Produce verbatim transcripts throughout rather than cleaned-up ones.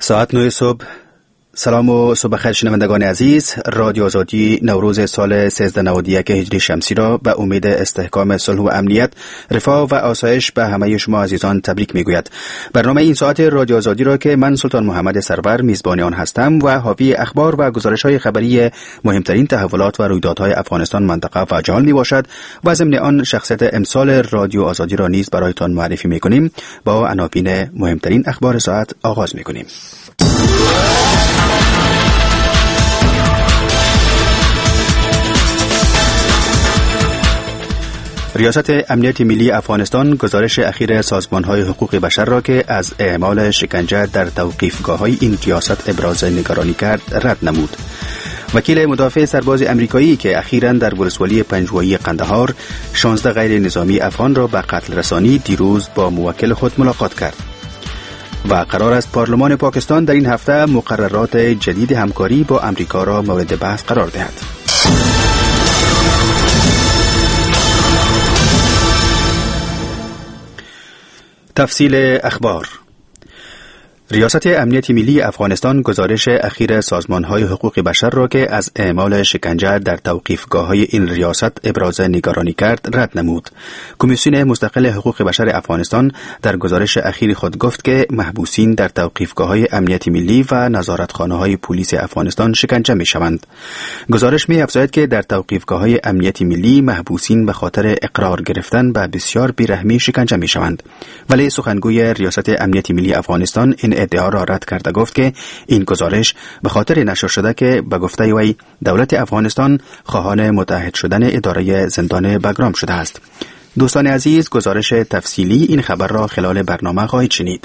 ساعت نه صبح. سلام و صبح خیر شنوندگان عزیز. رادیو آزادی نوروز سال سیزده نود و یک هجری شمسی را به امید استحکام صلح و امنیت، رفاه و آسایش به همه شما عزیزان تبریک میگوید. برنامه این ساعت رادیو آزادی را که من سلطان محمد سرور میزبان آن هستم و حاوی اخبار و گزارش‌های خبری مهمترین تحولات و رویدادهای افغانستان، منطقه و جهان میباشد و ضمن آن شخصیت امسال رادیو آزادی را نیز برایتان معرفی میکنیم. با عناوین مهمترین اخبار ساعت آغاز میکنیم. ریاست امنیت ملی افغانستان گزارش اخیر سازمان‌های حقوق بشر را که از اعمال شکنجه در توقیفگاه‌های این ریاست ابراز نگرانی کرد رد نمود. وکیل مدافع سرباز امریکایی که اخیراً در ولسوالی پنجوایی قندهار شانزده غیر نظامی افغان را به قتل رسانی دیروز با موکل خود ملاقات کرد. و قرار است پارلمان پاکستان در این هفته مقررات جدید همکاری با امریکا را مورد بحث قرار دهد. تفصیل اخبار. ریاست امنیت ملی افغانستان گزارش اخیر سازمان‌های حقوق بشر را که از اعمال شکنجه در توقیفگاه‌های این ریاست ابراز نگرانی کرد رد نمود. کمیسیون مستقل حقوق بشر افغانستان در گزارش اخیر خود گفت که محبوسین در توقیفگاه‌های امنیت ملی و نظارتخانه‌های پلیس افغانستان شکنجه می‌شوند. گزارش می‌افزاید که در توقیفگاه‌های امنیت ملی محبوسین به خاطر اقرار گرفتن به بسیار بیرحمی شکنجه می‌شوند. ولی سخنگوی ریاست امنیت ملی افغانستان این ادعا را رد کرده گفت که این گزارش به خاطر نشر شده که به گفته وی دولت افغانستان خواهان متحد شدن اداره زندان بگرام شده است. دوستان عزیز، گزارش تفصیلی این خبر را خلال برنامه خواهید شنید.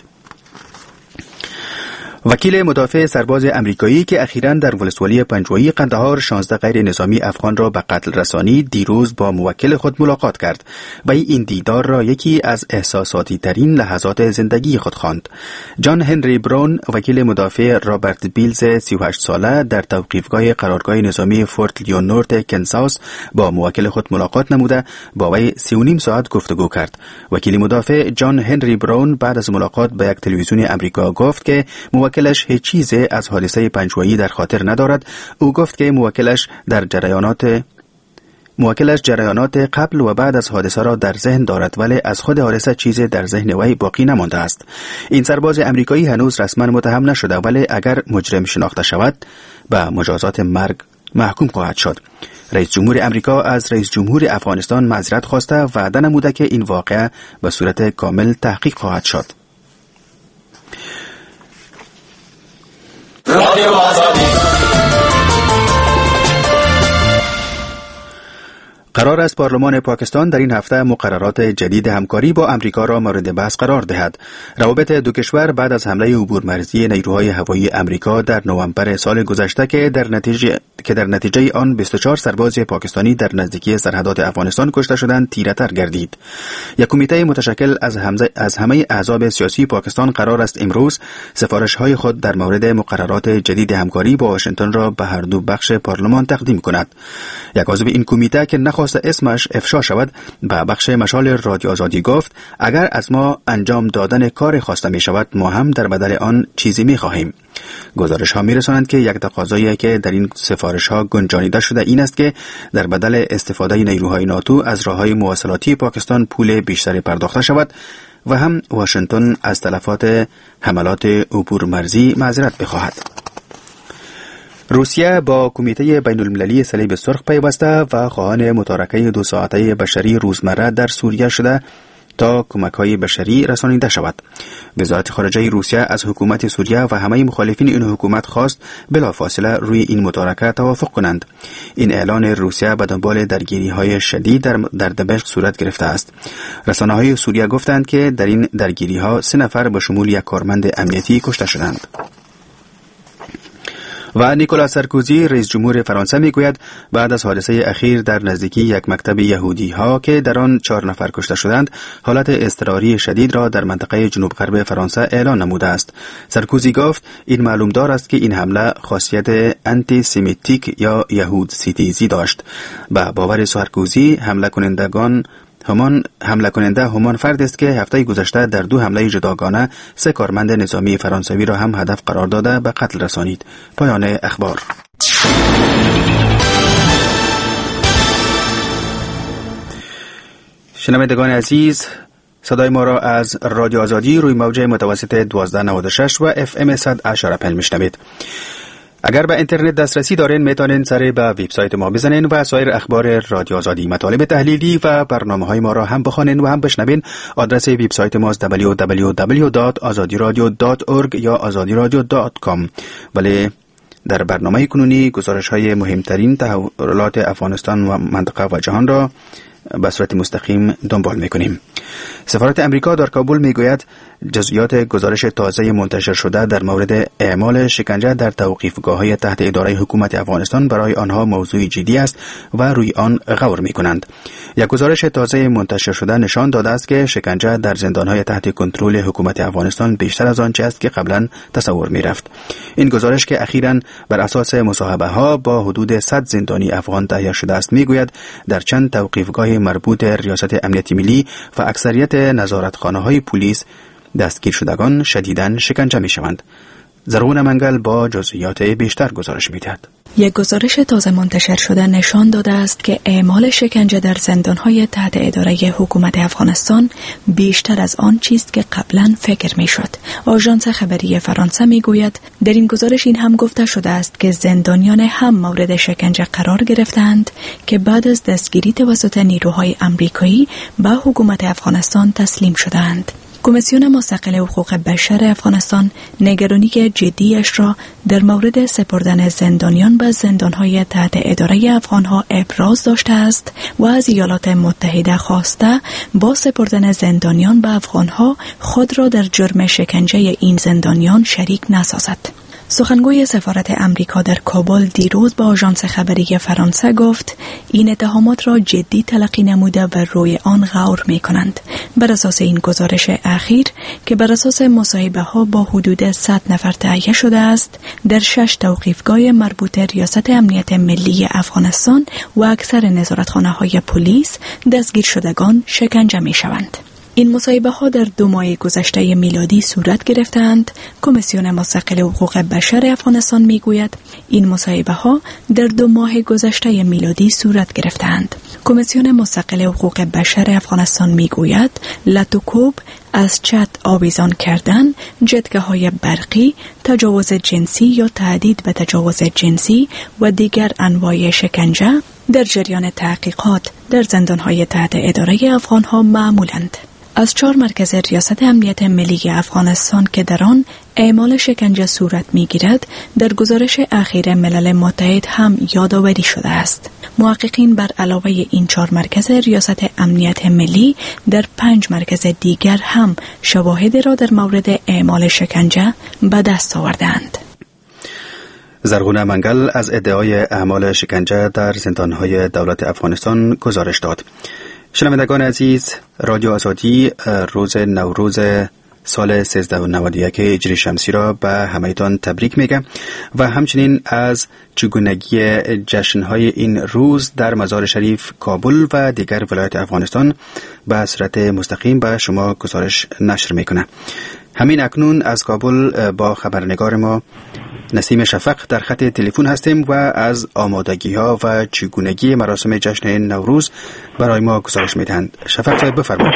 وکیل مدافع سرباز امریکایی که اخیراً در ولسوالی پنجوایی قندهار شانزده غیر نظامی افغان را به قتل رسانی دیروز با موکل خود ملاقات کرد و این دیدار را یکی از احساساتی ترین لحظات زندگی خود خواند. جان هنری براون، وکیل مدافع رابرت بیلز سی و هشت ساله، در توقیفگاه قرارگاه نظامی فورت لیون نورت کنساس با موکل خود ملاقات نموده با وی سی و نیم ساعت گفتگو کرد. وکیل مدافع جان هنری براون بعد از ملاقات با یک تلویزیون امریکا گفت که موکلش هیچ چیزی از حادثه پنجوایی در خاطر ندارد. او گفت که موکلش در جریانات موکلش جریانات قبل و بعد از حادثه را در ذهن دارد، ولی از خود حادثه چیزی در ذهن وی باقی نمانده است. این سرباز امریکایی هنوز رسما متهم نشده، ولی اگر مجرم شناخته شود به مجازات مرگ محکوم خواهد شد. رئیس جمهور امریکا از رئیس جمهور افغانستان معذرت خواسته و وعده نموده که این واقعه به صورت کامل تحقیق خواهد شد. رادیو آزادی. قرار است پارلمان پاکستان در این هفته مقررات جدید همکاری با امریکا را مورد بحث قرار دهد. روابط دو کشور بعد از حمله عبورمرزی نیروهای هوایی امریکا در نوامبر سال گذشته که در نتیجه که در نتیجه آن بیست و چهار سرباز پاکستانی در نزدیکی سرحدات افغانستان کشته شدند تیره‌تر گردید. یک کمیته متشکل از همزه از همه احزاب سیاسی پاکستان قرار است امروز سفارش‌های خود در مورد مقررات جدید همکاری با واشنگتن را به هر دو بخش پارلمان تقدیم کند. یک عضو این کمیته که نخواست اسمش افشا شود به بخش مشال رادیو آزادی گفت اگر از ما انجام دادن کار خواسته می شود ما هم در بدل آن چیزی می خواهیم. گزارش ها می رسانند که یک تقاضایی که در این سفارش ها گنجانیده شده این است که در بدل استفاده نیروهای ناتو از راههای مواصلاتی پاکستان پول بیشتری پرداخته شود و هم واشنگتن از تلفات حملات عبورمرزی معذرت بخواهد. روسیه با کمیته بین المللی صلیب سرخ پیوسته و خواهان متارکه دو ساعته بشری روزمره در سوریه شده تا کمک‌های بشری رسانیده شود. وزارت خارجه روسیه از حکومت سوریه و همه مخالفین این حکومت خواست بلافاصله روی این متارکه توافق کنند. این اعلان روسیه به دنبال درگیری‌های شدید در, در دمشق صورت گرفته است. رسانه‌های سوریه گفتند که در این درگیری‌ها سه نفر به شمول یک کارمند امنیتی کشته شدند. و نیکولاس سارکوزی رئیس جمهور فرانسه میگوید بعد از حادثه اخیر در نزدیکی یک مکتب یهودی ها که در آن چهار نفر کشته شدند حالت اضطراری شدید را در منطقه جنوب غرب فرانسه اعلان نموده است. سارکوزی گفت این معلوم دار است که این حمله خاصیت آنتی سمیتیک یا یهود ستیزی داشت. با باور سارکوزی حمله کنندگان همان حمله کننده همان فرد است که هفته گذشته در دو حمله جداگانه سه کارمند نظامی فرانسوی را هم هدف قرار داده به قتل رسانید. پایان اخبار. شنوندگان عزیز، صدای ما را از رادیو آزادی روی موج متوسط دوازده نود و شش و اف ام صد و هشت میشنوید. اگر به اینترنت دسترسی دارین میتونین سر به وبسایت ما بزنین و سایر اخبار رادیو آزادی، مطالب تحلیلی و برنامه‌های ما را هم بخوانین و هم بشنوین. آدرس وبسایت ما است دبلیو دبلیو دبلیو دات آزادی رادیو دات اورگ یا آزادی رادیو دات کام. ولی در برنامه کنونی گزارش‌های مهمترین تحولات افغانستان و منطقه و جهان را به صورت مستقیم دنبال میکنیم. سفارت امریکا در کابل میگوید جزئیات گزارش تازه منتشر شده در مورد اعمال شکنجه در توقیفگاه‌های تحت اداره حکومت افغانستان برای آنها موضوع جدی است و روی آن غور میکنند. یک گزارش تازه منتشر شده نشان داده است که شکنجه در زندان‌های تحت کنترل حکومت افغانستان بیشتر از آنچه است که قبلا تصور میرفت. این گزارش که اخیراً بر اساس مصاحبه‌ها با حدود صد زندانی افغان تهیه شده است میگوید در چند توقیفگاه مربوط ریاست امنیت ملی و اکثریت نظارتخانه‌های پلیس دستگیر شدگان شدیداً شکنجه می‌شوند. زرغون منگل با جزئیات بیشتر گزارش می‌دهد. یک گزارش تازه منتشر شده نشان داده است که اعمال شکنجه در زندان‌های تحت اداره حکومت افغانستان بیشتر از آن چیست که قبلا فکر می‌شد. آژانس خبری فرانسه می‌گوید در این گزارش این هم گفته شده است که زندانیان هم مورد شکنجه قرار گرفتند که بعد از دستگیری توسط نیروهای آمریکایی به حکومت افغانستان تسلیم شدند. کمیسیون مستقل حقوق بشر افغانستان نگرانی جدیش را در مورد سپردن زندانیان به زندانهای تحت اداره افغانها ابراز داشته است و از ایالات متحده خواسته با سپردن زندانیان به افغانها خود را در جرم شکنجه این زندانیان شریک نسازد. سخنگوی سفارت امریکا در کابل دیروز با آژانس خبری فرانسه گفت این اتهامات را جدی تلقی نموده و روی آن غور می کنند. بر اساس این گزارش اخیر که بر اساس مصاحبه ها با حدود صد نفر تهیه شده است، در شش توقیفگاه مربوط ریاست امنیت ملی افغانستان و اکثر نظارتخانه های پلیس دستگیر شدگان شکنجه می شوند. این مصاحبه ها در دو ماه گذشته میلادی صورت گرفتند. کمیسیون مستقل حقوق بشر افغانستان میگوید این مصاحبه ها در دو ماه گذشته میلادی صورت گرفتند. کمیسیون مستقل حقوق بشر افغانستان میگوید لطوکوب، از چت آویزان کردن، جتگه های برقی، تجاوز جنسی یا تهدید به تجاوز جنسی و دیگر انواع شکنجه در جریان تحقیقات در زندانهای تحت اداره افغانها معمولند. از چهار مرکز ریاست امنیت ملی افغانستان که در آن اعمال شکنجه صورت می‌گیرد، در گزارش اخیر ملل متحد هم یادآوری شده است. محققین بر علاوه این چهار مرکز ریاست امنیت ملی در پنج مرکز دیگر هم شواهد را در مورد اعمال شکنجه به دست آوردند. زرغون منگل از ادعای اعمال شکنجه در زندان‌های دولت افغانستان گزارش داد. شنوندگان عزیز، رادیو آزادی روز نوروز سال سیزده و نود و یک هجری شمسی را به همه‌تان تبریک میگم و همچنین از چگونگی جشن‌های این روز در مزار شریف کابل و دیگر ولایات افغانستان به صورت مستقیم به شما گزارش نشر میکنه. همین اکنون از کابل با خبرنگار ما نسیم شفق در خط تلفن هستیم و از آمادگی‌ها و چگونگی مراسم جشن نوروز برای ما گزارش میدهند. شفق صاحب بفرمایید.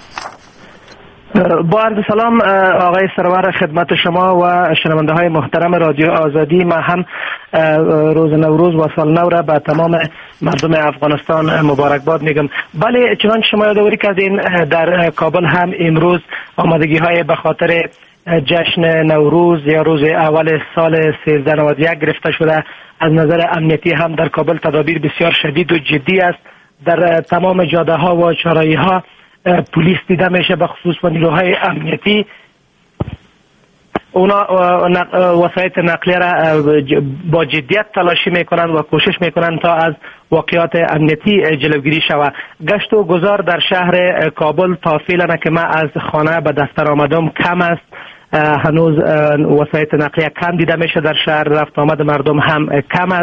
با عرض سلام آقای سرور، خدمت شما و شنونده های محترم رادیو آزادی. ما هم روز نوروز و سال نو را به تمام مردم افغانستان مبارکباد میگم. بله، چنانچه شما یادآوری کردین، در کابل هم امروز آمادگی های به خاطر جشن نوروز یا روز اول سال سیزده نود و یک گرفته شده. از نظر امنیتی هم در کابل تدابیر بسیار شدید و جدی است. در تمام جاده ها و چهارراهی ها پلیس دیده میشه، به خصوص با نیروهای امنیتی. اونا وسایط نقلیه را با جدیت تلاشی میکنند و کوشش میکنند تا از واقعات امنیتی جلوگیری شود. گشت و گذار در شهر کابل تا فعلا که من از خانه به دفتر آمدم کم است. هنوز وسایط نقلیه کم دیده میشه در شهر، رفت آمد مردم هم کم است.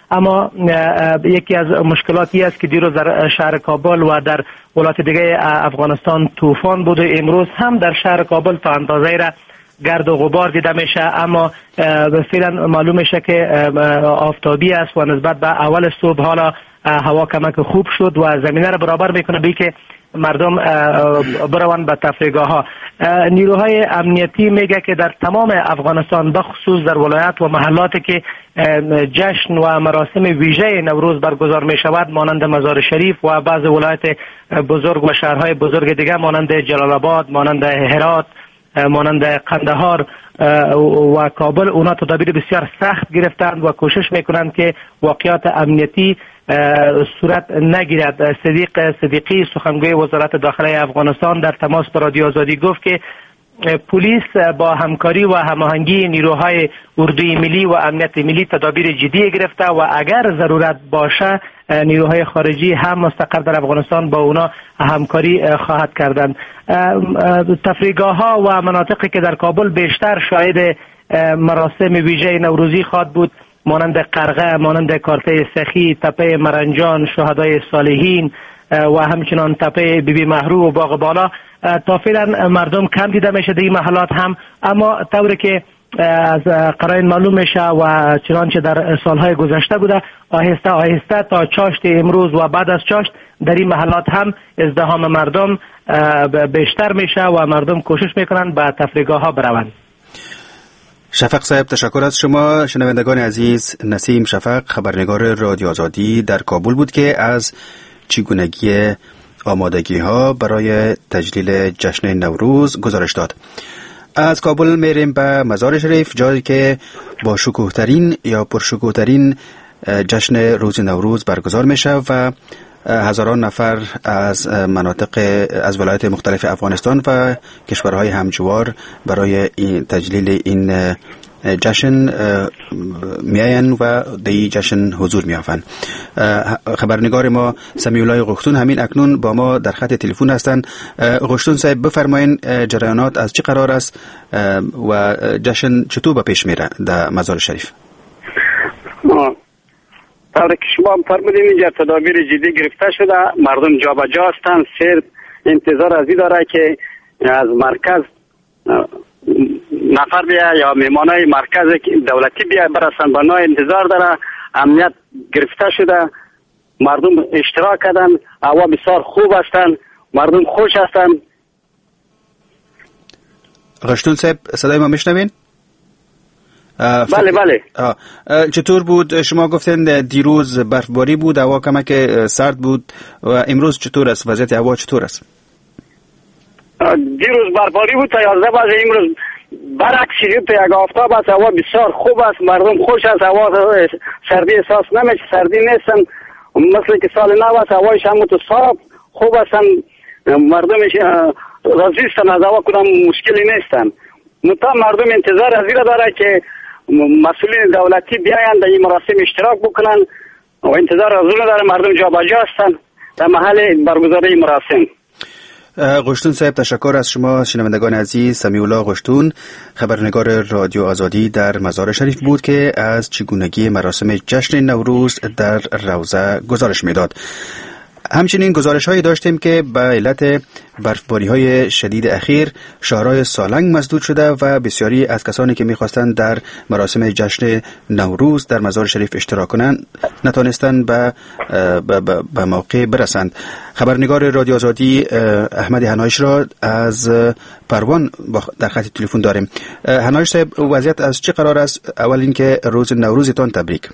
اما یکی از مشکلاتی است که دیروز در شهر کابل و در ولایات دیگه افغانستان طوفان بود. امروز هم در شهر کابل تا اندازه‌ای را گرد و غبار دیده میشه، اما فعلا معلوم میشه که آفتابی است و نسبت به اول صبح حالا هوا کمک خوب شد و زمینه را برابر میکنه به که مردم بروند به تفریحگاه ها. نیروهای امنیتی میگه که در تمام افغانستان بخصوص در ولایت و محلاتی که جشن و مراسم ویژه نوروز برگزار می شود مانند مزار شریف و بعض ولایت بزرگ و شهرهای بزرگ دیگه مانند جلال آباد، مانند هرات، مانند قندهار و کابل، اونا تدابیر بسیار سخت گرفتند و کوشش میکنند که واقعات امنیتی صورت نگیرد. صدیق صدیقی سخنگوی وزارت داخله افغانستان در تماس با رادیو آزادی گفت که پلیس با همکاری و هماهنگی نیروهای اردوی ملی و امنیت ملی تدابیر جدی گرفته و اگر ضرورت باشه نیروهای خارجی هم مستقر در افغانستان با اونا همکاری خواهد کردند. تفریحگاه ها و مناطقی که در کابل بیشتر شاهد مراسم ویژه نوروزی خواهد بود مانند قرغه، مانند کارته سخی، تپه مرنجان، شهدای صالحین و همچنان تپه بیبی محرو و باغ بالا تا فعلا مردم کم دیده میشه در این محلات هم، اما طوری که از قرائن معلوم میشه و چنانچه در سالهای گذشته بوده آهسته آهسته تا چاشت امروز و بعد از چاشت در این محلات هم ازدحام مردم بیشتر میشه و مردم کوشش میکنند به تفریحگاه ها بروند. شفق صاحب تشکر از شما. شنوندگان عزیز، نسیم شفق خبرنگار رادیو آزادی در کابل بود که از چگونگی آمادگی ها برای تجلیل جشن نوروز گزارش داد. از کابل میریم به مزار شریف، جایی که با شکوهترین یا پرشکوهترین جشن روز نوروز برگزار میشه و هزاران نفر از مناطق از ولایات مختلف افغانستان و کشورهای همجوار برای این تجلیل این جشن میاین و در این جشن حضور میافن. خبرنگار ما سمیع الله قشتون همین اکنون با ما در خط تلفن هستند. قشتون صاحب بفرمایین جریانات از چه قرار است و جشن چطور به پیش میره در مزار شریف؟ طور که شما فرمودین اینجا تدابیر جدی گرفته شده، مردم جا به جا هستند، صرف انتظار از این داره که از مرکز نفر بیا یا میمانای مرکز دولتی بیا برسن، با نوع انتظار داره. امنیت گرفته شده، مردم اشتراک کردن، هوا بسیار خوب هستند، مردم خوش هستند. قشتون صاحب صدای ما میشنوین؟ بله بله. چطور بود؟ شما گفتین دیروز برفباری بود، هوا کمک سرد بود و امروز چطور است؟ وضعیت هوا چطور است؟ دیروز برفباری بود تا یازده بجه، امروز برعکس شد، یک آفتاب است، هوا بسیار خوب است، مردم خوش است، هوا سردی احساس نمیشه، سردی نیستن مثل که سال نو است، هوایش هم تو صاف خوب هستن، مردمش راضی هستن، از هوا کدام مشکلی نیستن. منتها مردم انتظار از این داره که مسئولین دولتی بیاین در این مراسم اشتراک بکنن و انتظار از اون داره، مردم جا به جا هستن در محل برگزاری مراسم. قشتون صاحب تشکر از شما. شنوندگان عزیز، سمیع الله قشتون خبرنگار رادیو آزادی در مزار شریف بود که از چگونگی مراسم جشن نوروز در روضه گزارش میداد. همچنین گزارش هایی داشتیم که به علت برفباری های شدید اخیر شهرهای سالنگ مسدود شده و بسیاری از کسانی که میخواستند در مراسم جشن نوروز در مزار شریف اشتراک کنند نتانستند به به موقع برسند. خبرنگار رادیو آزادی احمد هنایش را از پروان در خط تلفن داریم. هنایش صاحب، وضعیت از چه قرار است؟ اول اینکه روز نوروزتان تبریک.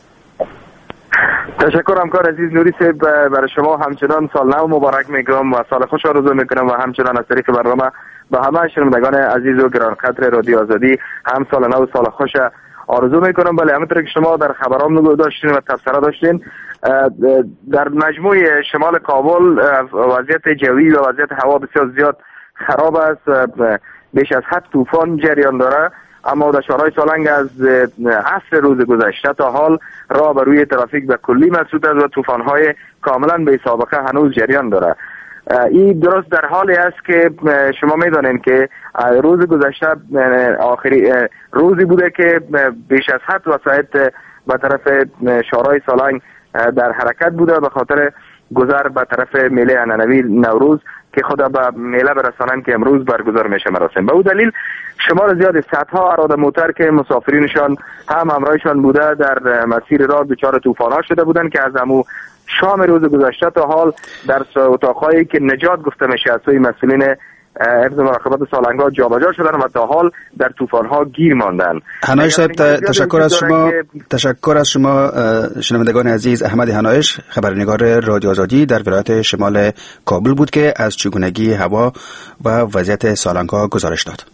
تشکر همکار عزیز نوری صاحب، برای شما همچنان سال نو مبارک میگم و سال خوش آرزو میکنم و همچنان از طریق برنامه به همه شنوندگان عزیز و گرانقدر رادیو آزادی هم سال نو و سال خوش آرزو میکنم. بله، همونطور که شما در خبرام داشتین و تبصره داشتین، در مجموع شمال کابل وضعیت جوی و وضعیت هوا بسیار زیاد خراب است، بیش از حد طوفان جریان داره، اما در شهرهای سالنگ از عصر روز گذشته تا حال راه بر روی ترافیک به کلی مسدود است و طوفان‌های کاملا بی سابقه هنوز جریان داره. این درست در حالی است که شما می‌دانید که روز گذشته آخری روزی بوده که بیش از حد وسایط به طرف شارای سالنگ در حرکت بوده به خاطر گذر به طرف میله عنعنوی نوروز که خود به میله برسانند که امروز برگزار میشه مراسم. به او دلیل شمار زیاد صدها اراده موتر که مسافرینشان هم همراهشان بوده در مسیر راه دچار طوفان‌ها شده بودند که از امو شام روز گذشته تا حال در اتاق‌هایی که نجات گفته میشه از سوی مسئولین حفظ مراقبت سالنگ‌ها جابجا شدن و تا حال در طوفان‌ها گیر ماندن. هنایش صاحب تشکر از شما. تشکر از شما شنوندگان عزیز. احمد هنایش خبرنگار رادیو آزادی در ولایت شمال کابل بود که از چگونگی هوا و وضعیت سالنگ‌ها گزارش داد.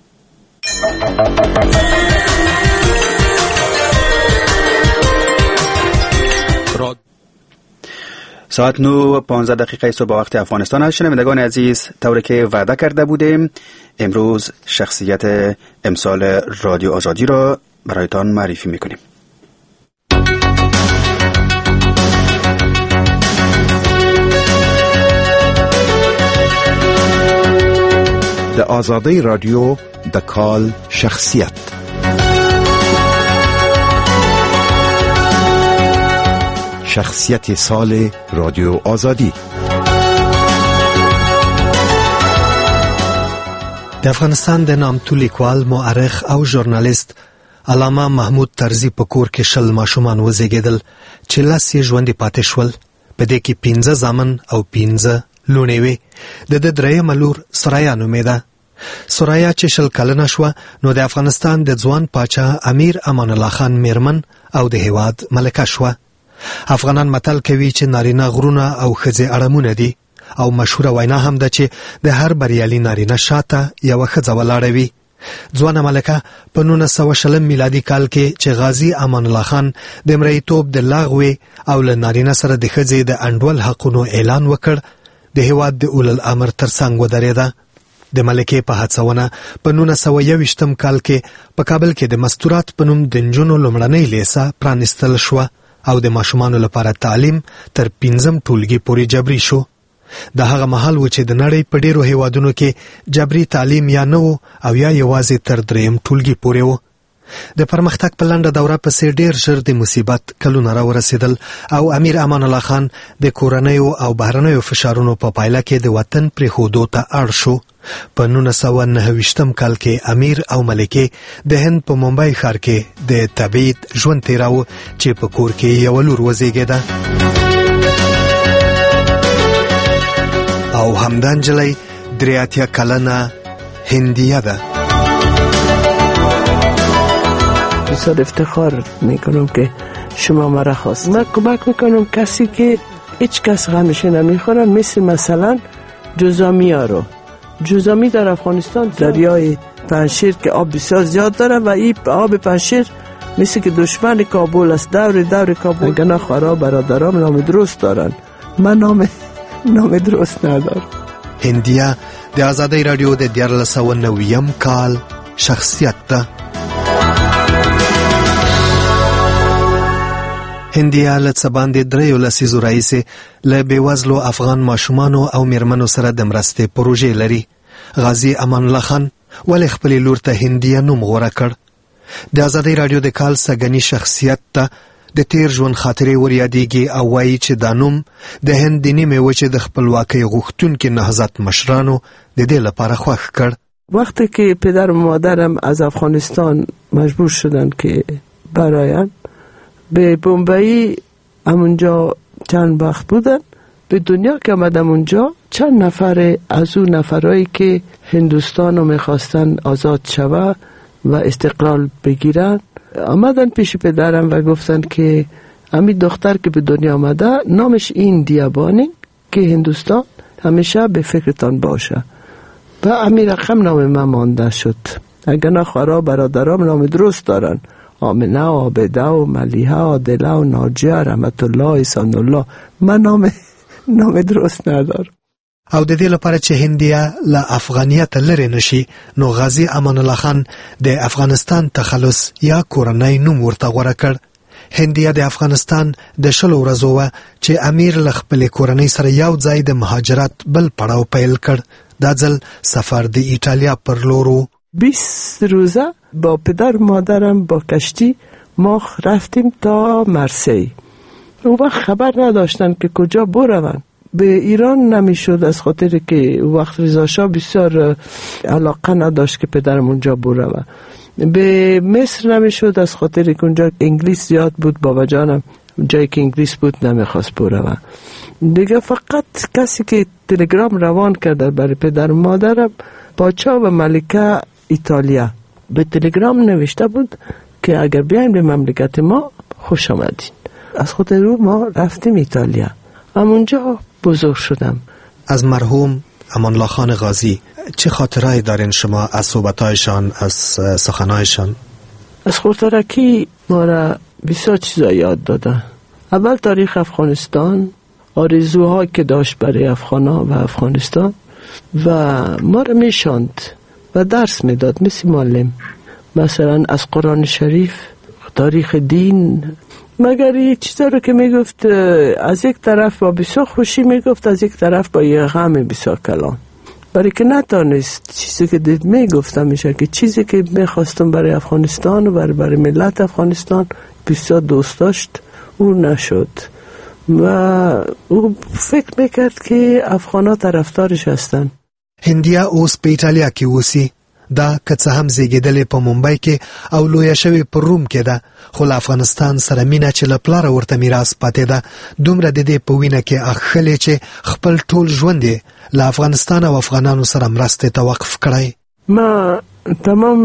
ساعت نو و پانزده دقیقه صبح وقت افغانستان است. شنوندگان عزیز، طوری که وعده کرده بودیم امروز شخصیت امسال رادیو آزادی را برایتان معرفی میکنیم. د آزادی رادیو د کال شخصیت شخصیت سال رادیو آزادی. د افغانستان د نامتو لیکوال، مؤرخ او ژورنالیست علامه محمود طرزي په کور کې شل ماشومان وزیږیدل چې لس یې ژوندي پاتې شول. په دې کې پنځه زامن او پنځه لوڼې وې. د ده درېیمه لور سرایا نومېده. سرایا چې شل کلنه شوه نو د افغانستان د ځوان پاچا امیر امان الله خان میرمن او د هیواد ملکه شوه. افغانان متل کوي چې نارینه غرونه او ښځې اړمونه دي او مشهوره وینا هم ده چې د هر بریالي نارینه شاته یوه ښځه ولاړه وي. ځوانه ملکه په نولس سوه شلم میلادي کال کې چې غازي امان الله خان د مریتوب د لغوې او له نارینه سره د ښځې د انډول حقونو اعلان وکړ، د هیواد د اولوالامر ترڅنګ ودرېده. د ملکې په هڅونه په نولس سوه یوویشتم کال کې په کابل کې د مستورات په نوم د نجونو لومړنۍ لیسه پرانیستل شوه او د ماشومانو لپاره تعلیم تر پنځم ټولګي پورې جبري شو. د هغه مهال و چې د نړۍ په ډیرو هیوادونو کې جبري تعلیم یا نه و او یا یوازې تر دریم ټولګي پورې و. د پرمختګ په لنډه دوره پسې ډیر ژر د مصیبت کلونه را ورسېدل او امیر امان الله خان د کورنیو او بهرنیو فشارونو په پایله کې د وطن پرېښودو ته اړ شو. په نولس سوه نهه ویشتم کال کې امیر او ملکې د هند په ممبئی ښار کې د تبعید ژوند تېراوه چې په کور کې یوه لور وزیږېده او همدا نجلۍ درې اتیا کلنه هندیه ده. بسیار افتخار میکنم که شما مرا خواست. من کمک میکنم کسی که هیچ کس غمش نمیخوره، مثل مثلا جزامی ها رو. جزامی در افغانستان دریای پنشیر که آب بسیار زیاد داره و این آب پنشیر مثل که دشمن کابل است، دور دور کابل. اگه خورا برادرام نام درست دارن، من نام نام درست ندارم. هندیه د آزادی رادیو د دیارلس سوه نویم کال شخصیت ده. هندیه له څه باندې دریو لسیزو راهیسې له بېوزلو افغان ماشومانو او میرمنو سره د مرستې پروژې لري. غازي امان الله خان ولې خپلې لور ته هندیه نوم غوره کړ؟ د آزادی رادیو د کال سږني شخصیت ته د تیر ژوند خاطرې ور یادېږي او وایي چې دا نوم د هند د نیمې وچې د خپلواکۍ غوښتونکي نهضت مشرانو د دې لپاره خوښ کړ. وقتی که پدر و مادرم از افغانستان مجبور شدن که براین به بمبئی، همونجا چند وقت بودن، به دنیا که آمدم اونجا چند نفر از اون نفرایی که هندوستان رو میخواستن آزاد شوه و استقلال بگیرن آمدن پیش پدرم و گفتن که همین دختر که به دنیا آمده نامش این دیابانی که هندوستان همیشه به فکرتان باشه و امیر رقم نام من مانده شد. اگر نخورا برادرام نام درست دارن، آمنه، عابده و ملیحه، عادله و ناجیه، رحمت الله، احسان الله. من نام نام درست ندارم. او د دې لپاره چې هندیه له افغانیت لرې نشي نو غازي امان الله خان د افغانستان تخلص یا کورنۍ نوم ورته غوره کړ. هندیه د افغانستان د شلو ورځو وه چې امیر له خپلې کورنۍ سره یو ځای د مهاجرت بل پړاو پیل کړ. دا ځل سفر د ایټالیا پر لور و. بیست روزه با پدر مادرم با کشتی ما رفتیم تا مرسی. اون وقت خبر نداشتن که کجا برون. به ایران نمیشد از خاطر که وقت رضا شاه بسیار علاقه نداشت که پدرم اونجا بروه. به مصر نمیشد از خاطر که اونجا انگلیس زیاد بود. بابا جانم جایی که انگلیس بود نمیخواست بروه. دیگه فقط کسی که تلگرام روان کرده برای پدر و مادرم پادشاه و ملکه ایتالیا به تلگرام نوشته بود که اگر بیایم به مملکت ما خوش آمدین. از خاطر رو ما رفتیم ایتالیا. همونجا بزرگ شدم. از مرحوم امان الله خان غازی چه خاطرهایی دارین شما از صحبتایشان، از سخنایشان؟ از خاطرکی ما را بسیار چیزا یاد دادن. اول تاریخ افغانستان، آرزوها که داشت برای افغانا و افغانستان و ما را میشاند و درس میداد مثل معلم. مثلا از قرآن شریف، تاریخ دین، مگر یه چیزا رو که میگفت از یک طرف با بسیار خوشی میگفت، از یک طرف با یه غم بسیار کلان. برای که نتانست چیزی که دید میگفتم میشه که چیزی که میخواستم برای افغانستان و برای, برای ملت افغانستان بسیار دوست داشت او نشد و او فکر میکرد که افغانا طرفدارش هستن. هندیا اوس په ایټالیا کې اوسي. دا که څه هم زیږېدلې په ممبئی کې او لویه شوې په روم کې ده، خو له افغانستان سره مینه چې له پلاره ورته میراث پاتې ده دومره د دې په وینه کې اخښلې چې خپل ټول ژوند یې له افغانستان او افغانانو سره مرستې ته وقف کړی. ما تمام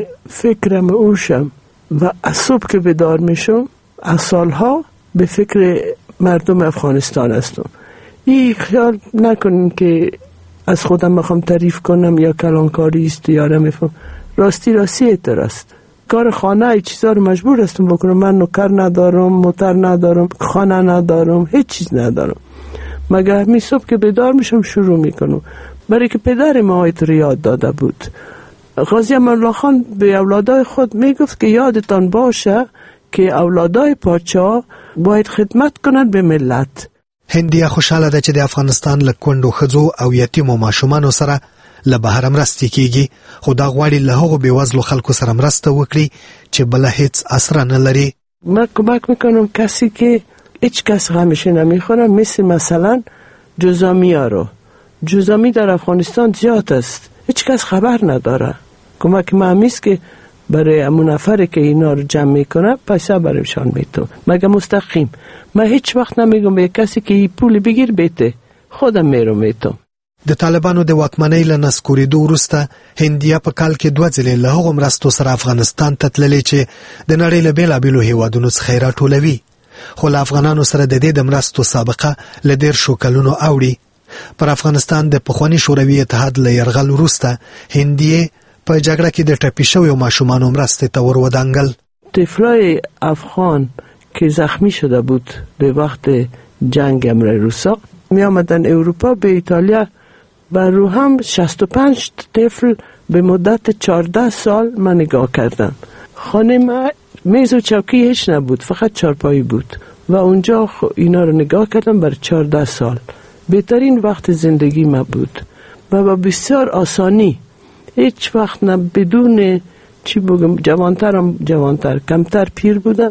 فکرم اوشم و از صبح که بیدار میشم از سالها به فکر مردم افغانستان هستم. این خیال نکنین که از خودم بخوام تعریف کنم یا کلانکاری است یا نمیفهم. راستی راستی اعتراست. کار خانه ای چیزا رو مجبور هستم بکنم. من نوکر ندارم، موتر ندارم، خانه ندارم، هیچ چیز ندارم. مگر همین صبح که بیدار میشم شروع میکنم. برای که پدر ما رو یاد داده بود. غازی امان الله خان به اولادای خود میگفت که یادتان باشه که اولادای پادشاه باید خدمت کنند به ملت. هندیا خوشاله ده چې د افغانستان له کونډو ښځو او یتیمو ماشومانو سره له بهر مرستې کیږي، خو دا غواړي له هغو بېوزلو خلکو سره مرسته وکړي چې بله هیڅ اسره نه لري. من کمک میکنم کسی که هیچ کس غمش نمیخوره، مثل مثلا جزامی ها رو. جزامی در افغانستان زیاد است، هیچ کس خبر نداره. کمک مهمیست که برای امون نفره که اینا رو جمع میکنه پیسه برایشان میتون. مگه مستقیم من هیچ وقت نمیگم به کسی که این پول بگیر بیته، خودم میرم میتون. د طالبانو د واکمنۍ له نسکورېدو وروسته هندیا په کال کې دوه ځلې له هغو مرستو سره افغانستان ته تللې چې د نړۍ له بېلابېلو هېوادونو څخه یې راټولوي، خو له افغانانو سره د دې د مرستو سابقه له دېرشو کلونو اوړي. پر افغانستان د پخواني شوروي اتحاد له یرغل وروسته هندیې په جګړه کې د ټپي شویو ماشومانو مرستې ته ور ودانګل. طفلای افغان که زخمی شده بود به وقت جنگ امر روسا می آمدن اروپا به ایتالیا و رو هم شصت و پنج طفل به مدت چهارده سال من نگاه کردم. خانه ما میز و چوکی هیچ نبود، فقط چارپایی بود و اونجا اینا رو نگاه کردم بر چهارده سال. بهترین وقت زندگی ما بود و با بسیار آسانی، هیچ وقت نه بدون چی بگم، جوانترم جوانتر، کمتر پیر بودم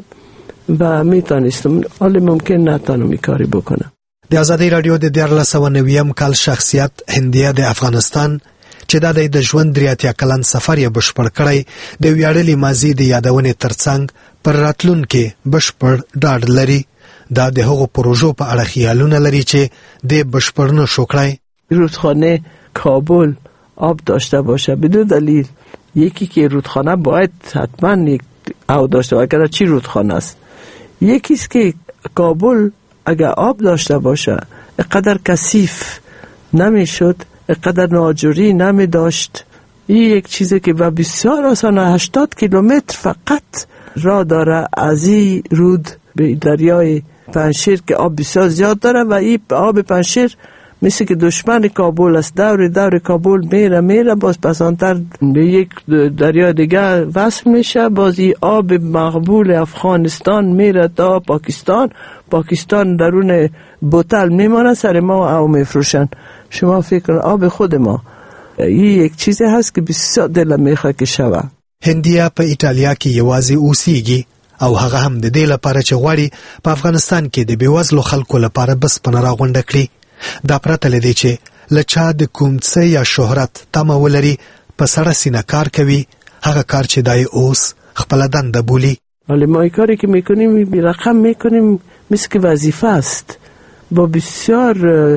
و میتونستم، حالا ممکن نتانم این کاری بکنم. د آزادۍ راډیو د دیارلس سوه نویم کال شخصیت هندیا د افغانستان چې دا د ژوند درې اتیا کلن سفر یې بشپړ کړی د ویاړلي ماضي د یادونې ترڅنګ پر راتلونکي بشپړ ډاډ لري. دا د هغو پروژو په اړه خیالونه لري چې د بشپړ نشو کړی. رودخانه کابل آب داشته باشه بدون دلیل. یکی که رودخانه باید حتما یک آب داشته باشه. اگر چی رودخانه است؟ یکیست که کابل اگر آب داشته باشه اقدر کثیف نمیشد، اقدر ناجوری نمی داشت. این یک چیزی که و بسیار آسان، هشتاد کیلومتر فقط راه داره از این رود به دریای پنشیر که آب بسیار زیاد داره و این آب پنشیر مثل که دشمن کابل است، دور دور کابل میره میره باز پسانتر به یک دریای دیگه وصل میشه، باز این آب مقبول افغانستان میره تا پاکستان، پاکستان درون بوتل میمانه سر ما او میفروشن. شما فکر آب خود ما این یک چیزی هست که بسیار دلم میخواد که شوه. هندیا په ایټالیا کې یوازې اوسیږي او هغه هم د دې لپاره چې غواړي په افغانستان کې د بیوزلو خلکو لپاره بس پناه راغونډه کړي. دا پرته له دې چې له چا د کوم څه یا شهرت تمه ولري په سړه سینه کار کوي، هغه کار چې دای اوس خپل دنده بولي. ولی ما کاری که میکنیم بی رقم میکنیم مثل که وظیفه است، با بسیار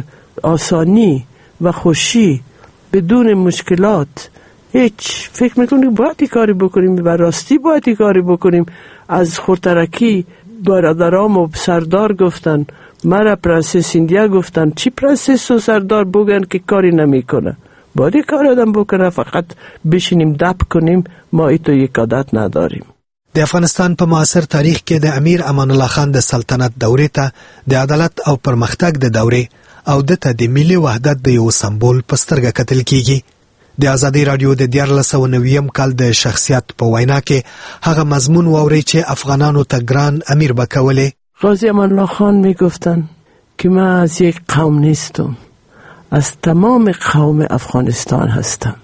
آسانی و خوشی بدون مشکلات. هیچ فکر میکنیم باید این کاری بکنیم و راستی باید این کاری بکنیم. از خورترکی برادرام و سردار گفتن، مرا پرنسس ایندیا گفتن چی پرنسس و سردار بگن که کاری نمیکنه. باید این کار آدم بکنه، فقط بشینیم دب کنیم. ما ایتو یک عادت نداریم. د افغانستان په معاصر تاریخ کې د امیر امان الله خان د سلطنت دورې ته د عدالت او پرمختګ د دورې او د ته د ملي وحدت د یو سمبول په سترګه کتل کیږي. د آزادۍ رادیو د دیارلس سوه نویم کال د شخصیت په وینا کې هغه مضمون واوري چې افغانانو ته ګران امیر به کولې. غازی امان الله خان میگفتن که من از یک قوم نیستم، از تمام قوم افغانستان هستم.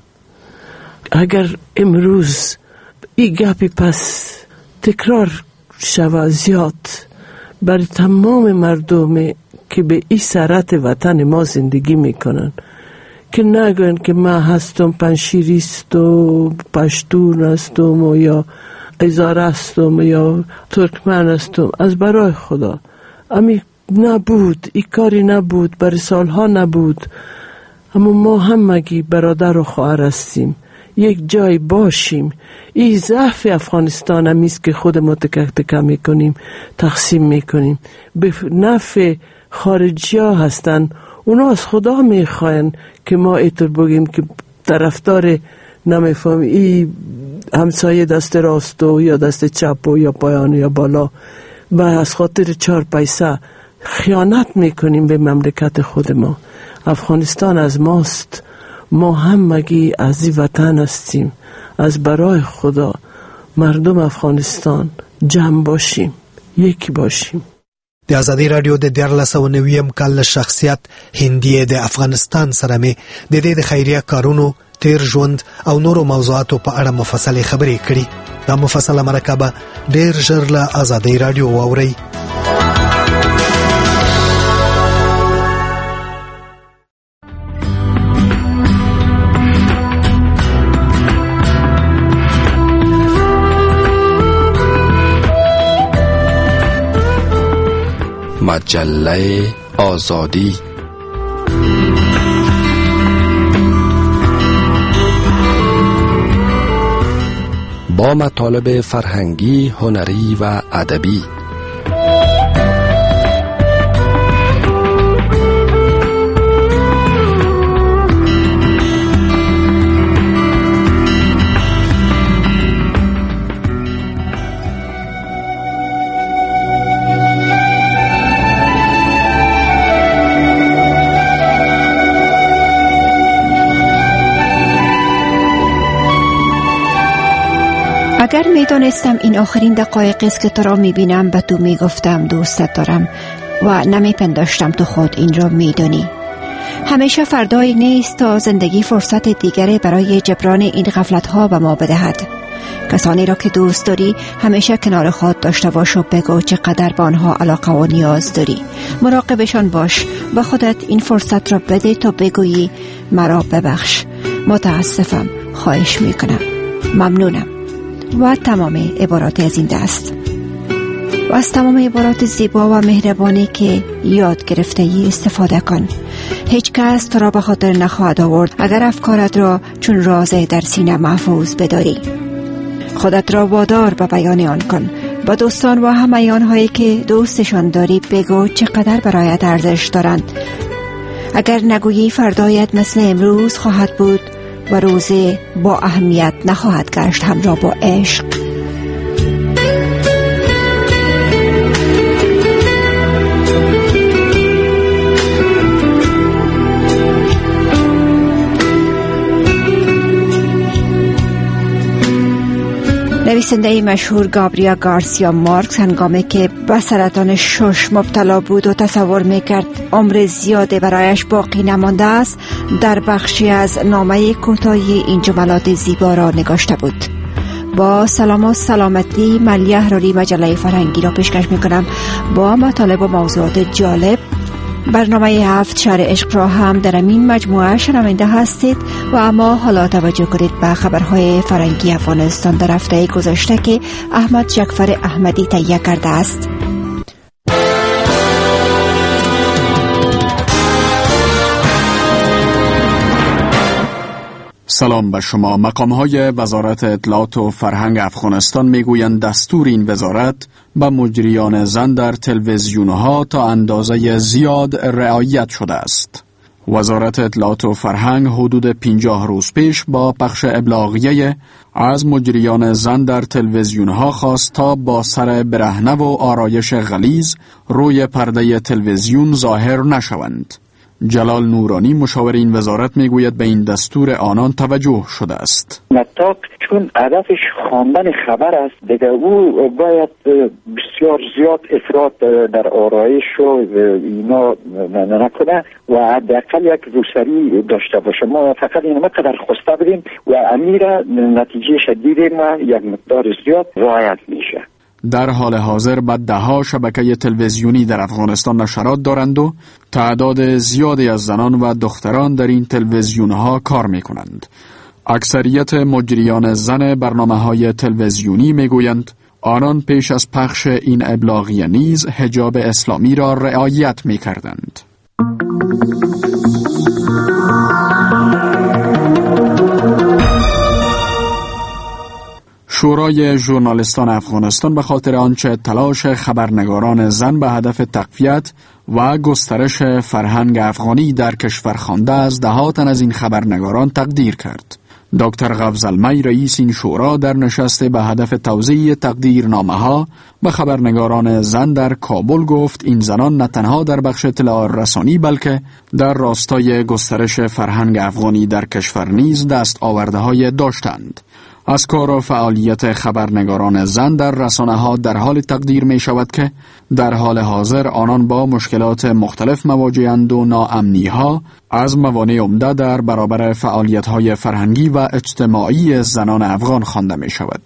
اگر امروز این گپی پس تکرار شود زیاد برای تمام مردم که به این سرحد وطن ما زندگی میکنن، که نگوین که من هستم پنشیریست و پشتون هستم و یا ازار هستم یا ترکمن هستم، از برای خدا امی نبود، این کاری نبود، برای سالها نبود. اما ما همگی برادر و خواهر هستیم، یک جای باشیم. این ضعف افغانستان همیست که خود ما تک تک میکنیم، تقسیم میکنیم. به نفع خارجی ها هستن، اونا از خدا میخواین که ما ایتر بگیم که طرفدار نمیفهم این همسایه دست راستو یا دست چپو یا پایان یا بالا و از خاطر چهار پیسه خیانت میکنیم به مملکت خود ما. افغانستان از ماست، ما همگی از این وطن هستیم. از برای خدا مردم افغانستان جمع باشیم، یکی باشیم. د آزادۍ رادیو د دیارلس سوه نویم کال شخصیت هندیه د افغانستان سره مې د دې د خیریه کارونو، تیر ژوند او نورو موضوعاتو په اړه مفصلې خبرې کړي. دا مفصله مرکه ډېر ژر له آزادۍ رادیو واورئ. مجله آزادی با مطالب فرهنگی، هنری و ادبی. اگر می دانستم این آخرین دقایقی است که تو را می بینم، به تو می گفتم دوستت دارم و نمی پنداشتم تو خود این را می دانی. همیشه فردایی نیست تا زندگی فرصت دیگری برای جبران این غفلت ها به ما بدهد. کسانی را که دوست داری همیشه کنار خود داشته باش و بگو چقدر به آنها علاقه و نیاز داری. مراقبشان باش و خودت این فرصت را بده تا بگویی مرا ببخش، متاسفم، خواهش می کنم، ممنونم و تمام عبارات از این دست. و از تمام عبارات زیبا و مهربانی که یاد گرفته ای استفاده کن. هیچ کس تو را به خاطر نخواهد آورد اگر افکارت را چون راز در سینه محفوظ بداری. خودت را وادار به بیان آن کن. با دوستان و همیان هایی که دوستشان داری بگو چقدر برایت ارزش دارند. اگر نگویی فردایت مثل امروز خواهد بود و روزی با اهمیت نخواهد گشت همراه با عشق. نویسنده مشهور گابریل گارسیا مارکس هنگامی که به سرطان شش مبتلا بود و تصور میکرد عمر زیاده برایش باقی نمانده است، در بخشی از نامه کوتاهی این جملات زیبا را نگاشته بود: با سلام و سلامتی ملیه احراری مجله فرهنگی را پیشکش میکنم با مطالب و موضوعات جالب. برنامه هفت شهر عشق را هم در این مجموعه شنونده هستید و اما حالا توجه کنید به خبرهای فرهنگی افغانستان در هفته گذشته که احمد جعفر احمدی تهیه کرده است. سلام به شما. مقام‌های وزارت اطلاعات و فرهنگ افغانستان میگویند دستور این وزارت به مجریان زن در تلویزیون‌ها تا اندازه زیاد رعایت شده است. وزارت اطلاعات و فرهنگ حدود پنجاه روز پیش با پخش ابلاغیه از مجریان زن در تلویزیون‌ها خواست تا با سر برهنه و آرایش غلیظ روی پرده تلویزیون ظاهر نشوند. جلال نورانی مشاور این وزارت میگوید به این دستور آنان توجه شده است. نطاق چون هدفش خواندن خبر است، دیگه او باید بسیار زیاد افراط در آرایش و اینا نکنه و حداقل یک روسری داشته باشه. ما فقط این مقدر خواسته بودیم و امیر نتیجه شدید ما یک مقدار زیاد رعایت میشه. در حال حاضر به ده‌ها شبکه تلویزیونی در افغانستان نشرات دارند و تعداد زیادی از زنان و دختران در این تلویزیون‌ها کار می‌کنند. اکثریت مجریان زن برنامه‌های تلویزیونی می‌گویند آنان پیش از پخش این ابلاغیه نیز حجاب اسلامی را رعایت می‌کردند. شورای ژورنالیستان افغانستان به خاطر آنچه تلاش خبرنگاران زن به هدف تقویت و گسترش فرهنگ افغانی در کشور خوانده از ده تن از این خبرنگاران تقدیر کرد. دکتر غفزلمی رئیس این شورا در نشست به هدف توزیع تقدیرنامه‌ها به خبرنگاران زن در کابل گفت این زنان نه تنها در بخش اطلاع رسانی بلکه در راستای گسترش فرهنگ افغانی در کشور نیز دست آورده‌های داشتند. از کار و فعالیت خبرنگاران زن در رسانه‌ها در حال تقدیر می شود که در حال حاضر آنان با مشکلات مختلف مواجه‌اند و ناامنی‌ها از موانع عمده در برابر فعالیت‌های فرهنگی و اجتماعی زنان افغان خوانده می شود.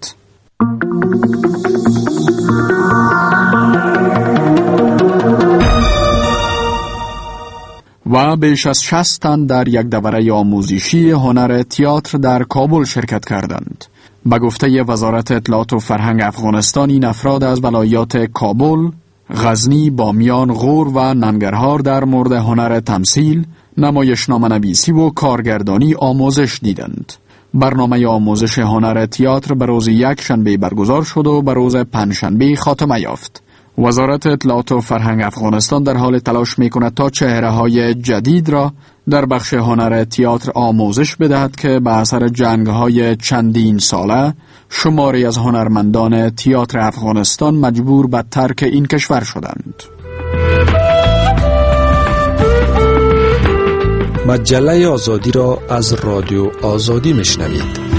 و بیش از شصت تن در یک دوره آموزشی هنر تئاتر در کابل شرکت کردند. به گفته وزارت اطلاعات و فرهنگ افغانستان این افراد از ولایات کابل، غزنی، بامیان، غور و ننگرهار در مورد هنر تمثیل، نمایشنامه نویسی و کارگردانی آموزش دیدند. برنامه آموزش هنر تئاتر به روز یک شنبه برگزار شد و به روز پنجشنبه خاتمه یافت. وزارت اطلاعات و فرهنگ افغانستان در حال تلاش می‌کند تا چهره‌های جدید را در بخش هنر تئاتر آموزش بدهد که به اثر جنگ‌های چندین ساله شماری از هنرمندان تئاتر افغانستان مجبور به ترک این کشور شدند. مجله آزادی را از رادیو آزادی میشنوید.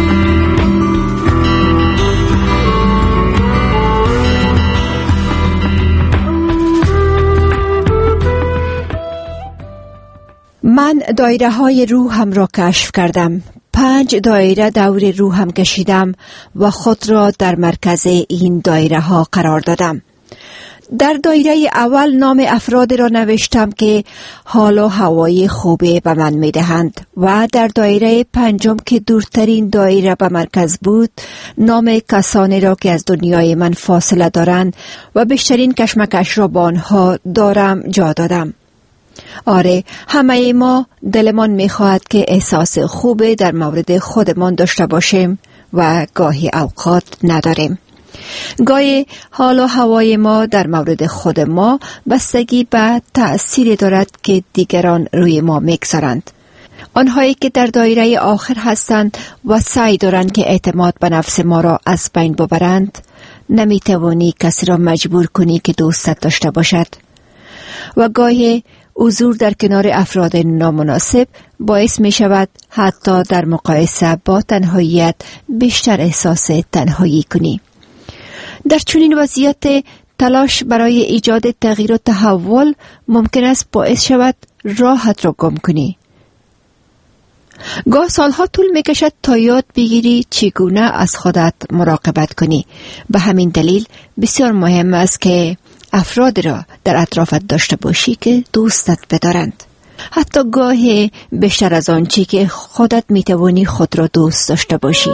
من دایره های روحم را کشف کردم. پنج دایره دور روحم کشیدم و خود را در مرکز این دایره ها قرار دادم. در دایره اول نام افراد را نوشتم که حال و هوای خوبی به من می دهند و در دایره پنجم که دورترین دایره به مرکز بود نام کسانی را که از دنیای من فاصله دارند و بیشترین کشمکش را با آنها دارم جا دادم. آره، همه ما دلمان میخواهد که احساس خوبی در مورد خودمان داشته باشیم و گاهی اوقات نداریم. گاهی حال و هوای ما در مورد خود ما بستگی به تأثیری دارد که دیگران روی ما میگذارند. آنهایی که در دایره آخر هستند و سعی دارند که اعتماد به نفس ما را از بین ببرند، نمیتوانی کسی را مجبور کنی که دوستت داشته باشد. و گاهی حضور در کنار افراد نامناسب باعث می شود حتی در مقایسه با تنهاییت بیشتر احساس تنهایی کنی. در چنین وضعیت تلاش برای ایجاد تغییر و تحول ممکن است باعث شود راحت را گم کنی. گاه سالها طول میکشد تا یاد بگیری چگونه از خودت مراقبت کنی. به همین دلیل بسیار مهم است که افراد را در اطرافت داشته باشی که دوستت بدارند. حتی گاهی بیشتر از آنچه که خودت میتوانی خود را دوست داشته باشی.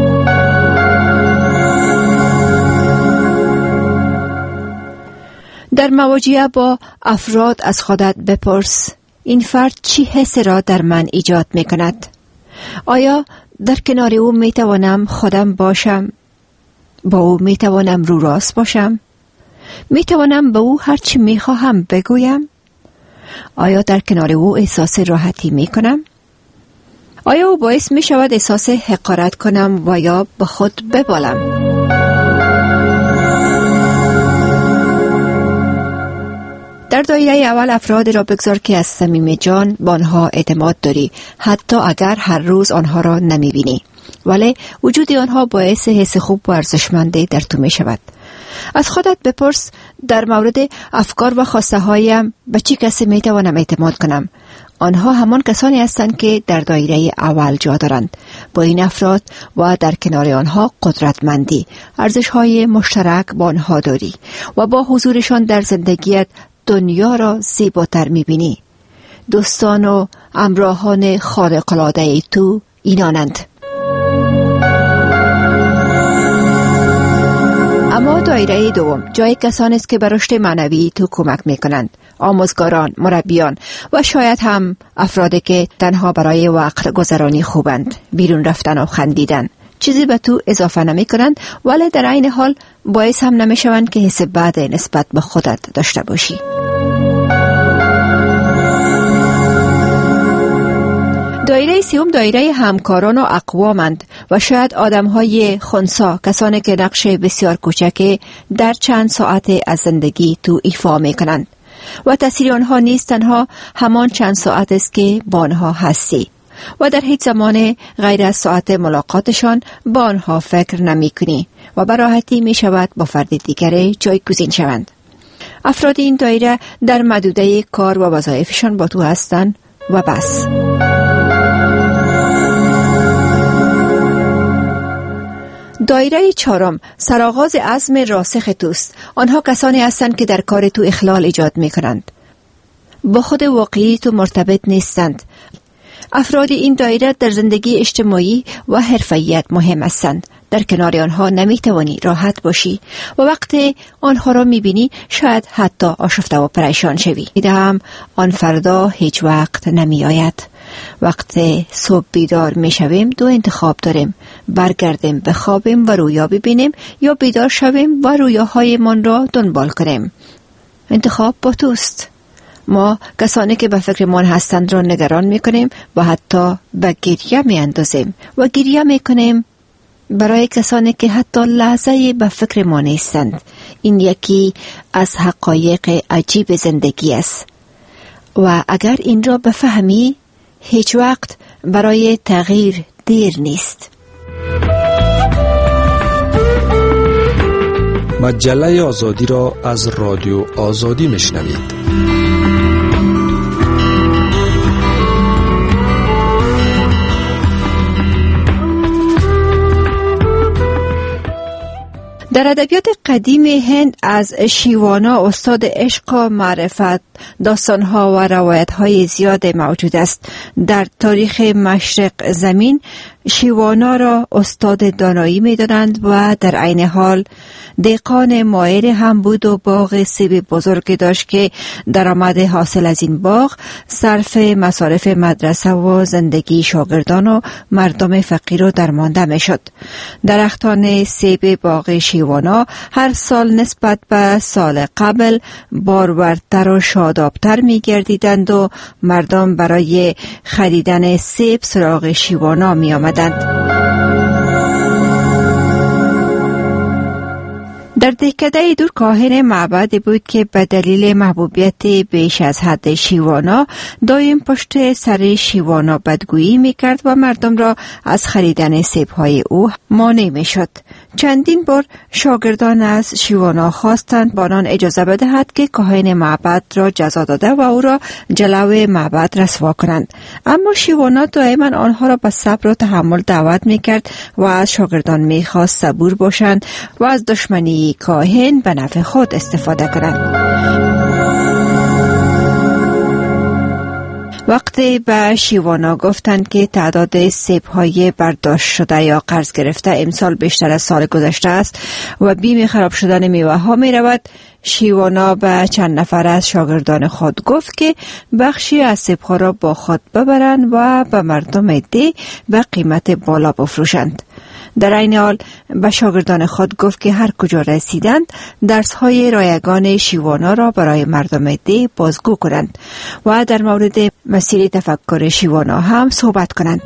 در مواجهه با افراد از خودت بپرس این فرد چی حس را در من ایجاد می کند؟ آیا در کنار او می توانم خودم باشم؟ با او می توانم رو راست باشم؟ می توانم به او هر چی می خواهم بگویم؟ آیا در کنار او احساس راحتی می کنم؟ آیا او باعث می شود احساس حقارت کنم و یا به خود ببالم؟ در دایره اول افراد را بگذار که از صمیم جان به آنها اعتماد داری، حتی اگر هر روز آنها را نمی بینی، ولی وجود آنها باعث حس خوب و ارزشمندی در تو می شود. از خودت بپرس در مورد افکار و خواسته هایم به چه کسی می توانم اعتماد کنم؟ آنها همان کسانی هستند که در دایره اول جا دارند. با این افراد و در کنار آنها قدرتمندی، ارزش های مشترک با آنها داری و با حضورشان در زندگیت دنیا را زیباتر می‌بینی. دوستان و همراهان خارق‌العاده تو اینانند. اما دایره دوم جای کسانی است که به رشد معنوی تو کمک می‌کنند. آموزگاران، مربیان و شاید هم افرادی که تنها برای وقت گذرانی خوبند. بیرون رفتن و خندیدن چیزی به تو اضافه نمی کنند، ولی در عین حال باعث هم نمی شوند که حس بد نسبت به خودت داشته باشی. دایره سوم دایره همکاران و اقوامند و شاید آدم‌های خنثی، کسانی که نقش بسیار کوچکی در چند ساعت از زندگی تو ایفا می‌کنند و تاثیر آنها نیست تنها همان چند ساعت است که با آنها هستی و در هیچ زمان غیر از ساعت ملاقاتشان با آنها فکر نمی کنی و به راحتی می شود با فرد دیگری جایگزین شوند. افراد این دایره در محدوده کار و وظایفشان با تو هستند و بس. دایره چهارم سرآغاز عزم راسخ توست. آنها کسانی هستند که در کار تو اخلال ایجاد می کنند. با خود واقعی تو مرتبط نیستند. افراد این دایره در زندگی اجتماعی و حرفیت مهم هستند. در کنار آنها نمیتوانی راحت باشی و وقتی آنها را میبینی شاید حتی آشفته و پریشان شوی. دیدم آن فردا هیچ وقت نمی آید. وقتی صبح بیدار میشویم دو انتخاب داریم: برگردیم بخوابیم و رویا ببینیم یا بیدار شویم و رویاهای من را دنبال کنیم. انتخاب با توست. ما کسانی که به فکر من هستند را نگران میکنیم و حتی به گریه میاندازیم و گریه میکنیم برای کسانی که حتی لحظه به فکر ما نیستند. این یکی از حقایق عجیب زندگی است و اگر این را بفهمی هیچ وقت برای تغییر دیر نیست. مجله آزادی را از رادیو آزادی میشنوید. در ادبیات قدیم هند از شیوانا استاد عشق و معرفت داستانها و روایتهای زیاد موجود است. در تاریخ مشرق زمین شیوانا را استاد دانایی می دانند و در عین حال دهقان ماهر هم بود و باغ سیب بزرگ داشت که درآمد حاصل از این باغ صرف مصارف مدرسه و زندگی شاگردان و مردم فقیر و درمانده می شد. درختان سیب باغ شیوانا هر سال نسبت به سال قبل بارورتر و شادابتر می گردیدند و مردم برای خریدن سیب سراغ شیوانا می آمدند. در دهکده دور کاهن معبد بود که به دلیل محبوبیت بیش از حد شیوانا دایم پشت سر شیوانا بدگویی میکرد و مردم را از خریدن سیب‌های او مانع میشد. چندین بار شاگردان از شیوانا خواستند با آنان اجازه بدهد که کاهن معبد را جزا داده و او را جلو معبد رسوا کنند، اما شیوانا دائما آنها را به صبر و تحمل دعوت میکرد و از شاگردان میخواست صبور باشند و از دشمنی کاهن به نفع خود استفاده کنند. وقتی به شیوانا گفتند که تعداد سیب‌های برداشت شده یا قرض گرفته امسال بیشتر از سال گذشته است و بیم خراب شدن میوه‌ها می رود، شیوانا به چند نفر از شاگردان خود گفت که بخشی از سیب‌ها را با خود ببرند و به مردم دی به قیمت بالا بفروشند. در این حال به شاگردان خود گفت که هر کجا رسیدند درس‌های رایگان شیوانا را برای مردم دی بازگو کنند و در مورد مسیر تفکر شیوانا هم صحبت کنند.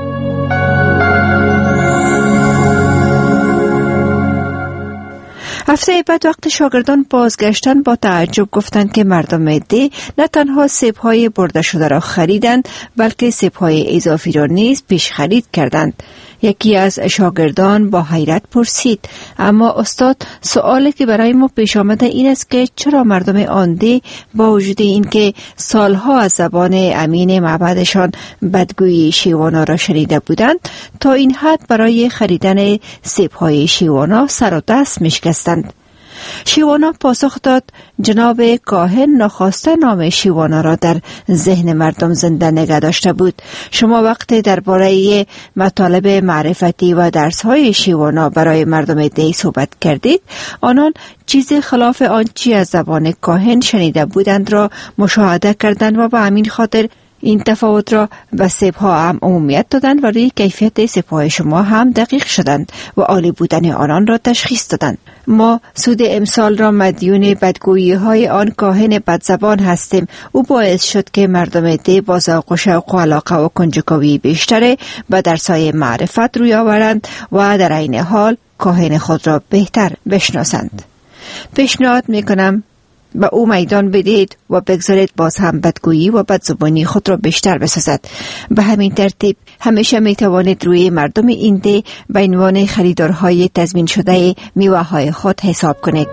هفته بعد وقت شاگردان بازگشتن با تعجب گفتند که مردم دی نه تنها سیب‌های برده شده را خریدند بلکه سیب‌های اضافی را نیز پیش خرید کردند. یکی از شاگردان با حیرت پرسید: اما استاد، سوالی که برای ما پیش آمده این است که چرا مردم آن دی با وجود این که سالها از زبان امین معبدشان بدگویی شیوانا را شنیده بودند تا این حد برای خریدن سیب‌های شیوانا سر و دست می‌شکستند؟ شیوانا پاسخ داد: جناب کاهن ناخواسته نام شیوانا را در ذهن مردم زنده نگه داشته بود. شما وقتی درباره مطالب معرفتی و درس‌های شیوانا برای مردم دی صحبت کردید، آنان چیز خلاف آنچه از زبان کاهن شنیده بودند را مشاهده کردند و به همین خاطر این تفاوت را به سیب‌ها هم عمومیت دادند و روی کیفیت سیب‌های شما هم دقیق شدند و عالی بودن آنان را تشخیص دادند. ما سود امسال را مدیون بدگویی‌های آن کاهن بدزبان هستیم. او باعث شد که مردم دی با ذوق و شوق و علاقه و کنجکاوی بیشتر به درس‌های معرفت روی آورند و در عین حال کاهن خود را بهتر بشناسند. پیشنهاد می‌کنم به او میدان بدهید و بگذارید باز هم بدگویی و بدزبانی خود را بیشتر بسازد. به همین ترتیب همیشه می توانید روی مردم این دی به عنوان خریدارهای تضمین شده میوه های خود حساب کنید.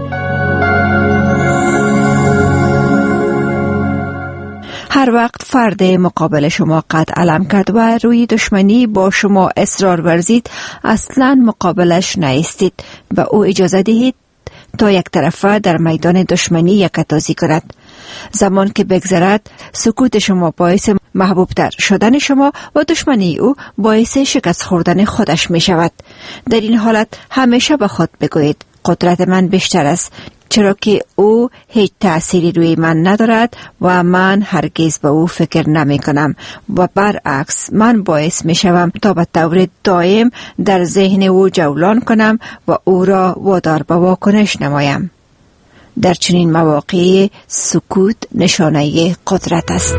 هر وقت فرد مقابل شما قد علم کرد و روی دشمنی با شما اصرار ورزید، اصلا مقابلش نایستید. به او اجازه دهید تا یک طرفه در میدان دشمنی یکتازی کند. زمان که بگذرد سکوت شما باعث محبوب تر شدن شما و دشمنی او باعث شکست خوردن خودش می شود. در این حالت همیشه به خود بگویید: قدرت من بیشتر است، چرا که او هیچ تأثیری روی من ندارد و من هرگز به او فکر نمی کنم و برعکس من باعث می شوم تا به طور دائم در ذهن او جولان کنم و او را وادار به واکنش نمایم. در چنین مواقع سکوت نشانه قدرت است.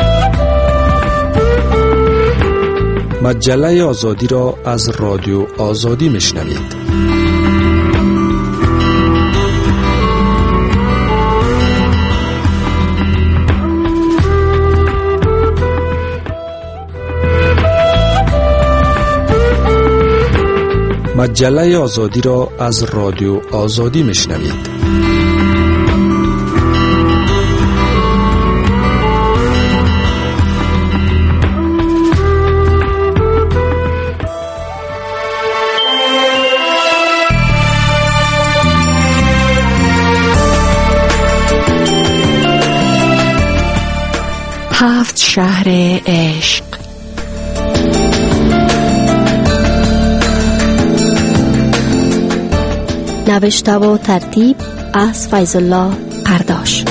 مجله آزادی را از رادیو آزادی میشنوید. مجله آزادی را از رادیو آزادی میشنوید. هفت شهر عشق. نوشته و ترتیب از فیض الله قرداش.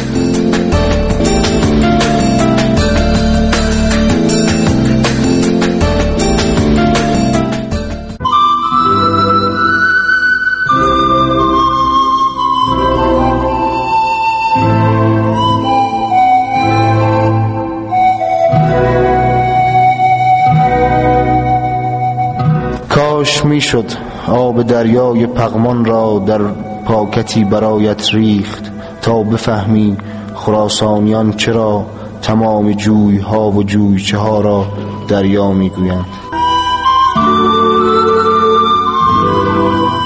کاش میشد آب دریای پغمان را در پاکتی برایت ریخت تا بفهمی خراسانیان چرا تمام جوی ها و جویچه ها را دریا میگویند.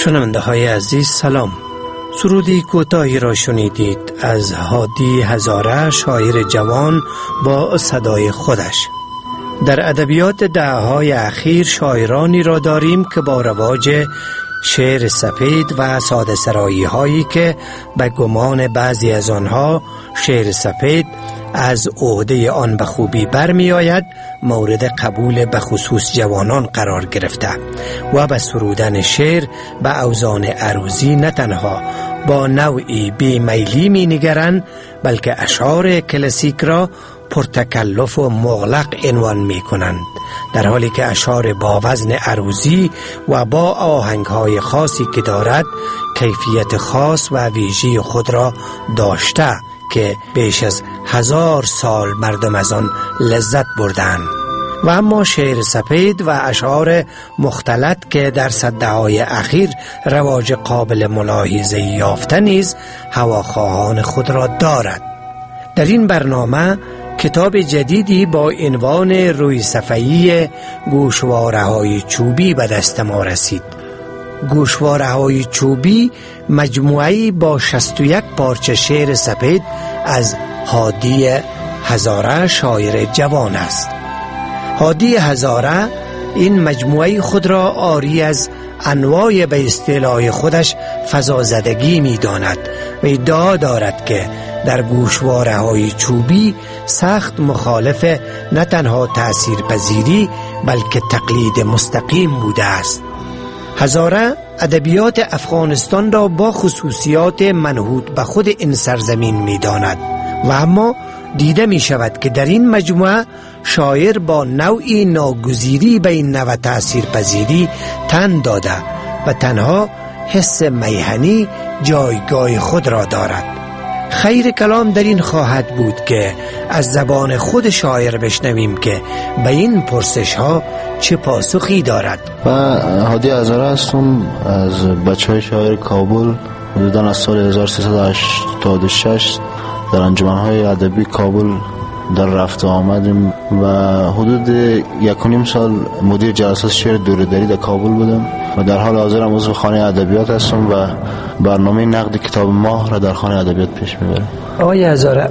شنونده های عزیز سلام. سرودی کوتاهی را شنیدید از هادی هزاره، شاعر جوان با صدای خودش. در ادبیات دهه‌های اخیر شاعرانی را داریم که با رواج شعر سپید و ساده سرایی هایی که به گمان بعضی از آنها شعر سپید از عهده آن به خوبی برمی آید مورد قبول به خصوص جوانان قرار گرفته و به سرودن شعر به اوزان عروضی نه تنها با نوعی بیمیلی می نگرند بلکه اشعار کلاسیک را پرتکلف و مغلق عنوان می کنند، در حالی که اشعار با وزن عروضی و با آهنگهای خاصی که دارد کیفیت خاص و ویژی خود را داشته که بیش از هزار سال مردم از آن لذت بردند. و اما شعر سپید و اشعار مختلط که در صده‌های اخیر رواج قابل ملاحظه یافته نیز هواخواهان خود را دارد. در این برنامه کتاب جدیدی با عنوان روی صفحه‌ای گوشواره‌های چوبی به دست ما رسید. گوشواره‌های چوبی مجموعه‌ای با شصت و یک پارچه شعر سپید از هادی هزاره، شاعر جوان است. هادی هزاره این مجموعه خود را عاری از انواع به اصطلاح خودش فضازدگی می داند و ادعا دارد که در گوشواره‌های چوبی سخت مخالف نه تنها تأثیر پذیری بلکه تقلید مستقیم بوده است. هزاره ادبیات افغانستان را با خصوصیات منحوت به خود این سرزمین می داند و اما دیده می شود که در این مجموعه شاعر با نوعی ناگزیری به این نوع تأثیر پذیری تن داده و تنها حس میهنی جایگاه خود را دارد. خیر کلام در این خواهد بود که از زبان خود شاعر بشنویم که به این پرسش ها چه پاسخی دارد. و هادی هزاره هستم، از بچه های شاعر کابل. حدوداً از سال هزار و سیصد و هشتاد و شش در انجمن‌های ادبی کابل در رفت و آمدیم و حدود یک و نیم سال مدیر جلسات شعر دوره‌دری در کابل بودم و در حال حاضر هم عضو خانه ادبیات هستم و برنامه نقد کتاب ماه را در خانه ادبیات پیش میبرم. آقای هزاره،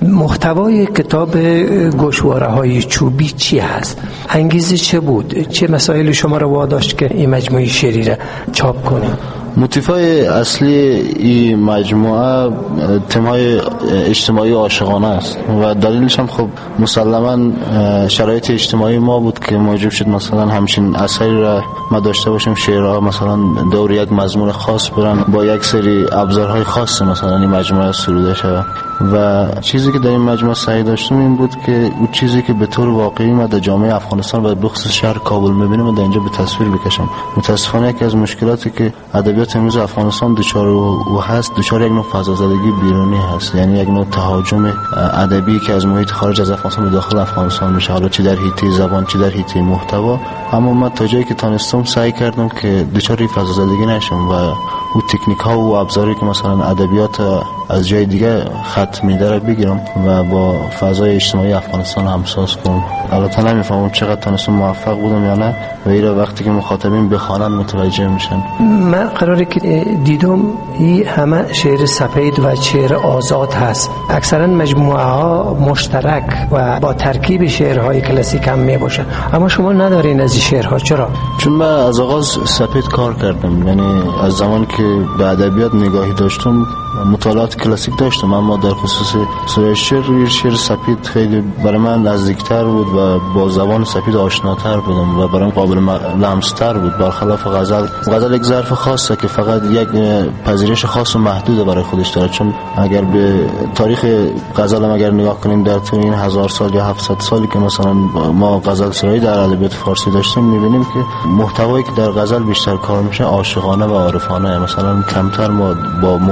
محتوای کتاب گوشواره‌های چوبی چی هست؟ انگیزه چه بود؟ چه مسائل شما را واداشت که این مجموعه شعری را چاپ کنید؟ موتیفای اصلی این مجموعه تمای اجتماعی عاشقانه است و دلیلش هم خب مسلما شرایط اجتماعی ما بود که موجب شد مثلا همچین اثری را ما داشته باشیم، شعرها مثلا دور یک مضمون خاص برن با یک سری ابزارهای خاص مثلا این مجموعه سروده شود و چیزی که در این مجموعه سعی داشتم این بود که اون چیزی که به طور واقعی ما در جامعه افغانستان و به خصوص شهر کابل می‌بینیم در اینجا به تصویر بکشم. متاسفانه یکی از مشکلاتی که ادبیات امروز افغانستان دچار و هست دچار یک نوع فضازدگی بیرونی هست، یعنی یک نوع تهاجم ادبی که از محیط خارج از افغانستان به داخل افغانستان میشه، حالا چه در حیطه زبان چه در حیطه محتوا. اما من تا جایی که تونستم سعی کردم که دچار فضازدگی نشم و اون تکنیک ها و ابزاری که مثلا ادبیات از جای دیگه خط میده بگیرم و با فضای اجتماعی افغانستان همساز کنم. البته نمیفهمم چقدر تونستم موفق بودم یا نه و اینا وقتی که مخاطبین بخوانن متوجه میشن. من قراره که دیدم این همه شعر سپید و شعر آزاد هست، اکثرا مجموعه ها مشترک و با ترکیب شعرهای کلاسیک هم می باشه، اما شما ندارین از این شعرها. چرا؟ چون من از آغاز سپید کار کردم، یعنی از زمان که به ادبیات نگاهی داشتم مطالعات کلاسیک داشتم، اما در خصوص سوی شعر شعر سپید خیلی برای من نزدیکتر بود و با زبان سپید آشناتر بودم و برام قابل لمس‌تر بود، برخلاف غزل. غزل یک ظرف خاصه که فقط یک پذیرش خاص و محدود برای خودش داره، چون اگر به تاریخ غزل هم اگر نگاه کنیم در طول این هزار سال یا هفتصد سالی که مثلا ما غزل سرایی در ادبیات فارسی داشتیم می‌بینیم که محتوایی که در غزل بیشتر کار میشه عاشقانه و عارفانه، مثلا کمتر ما با محتوای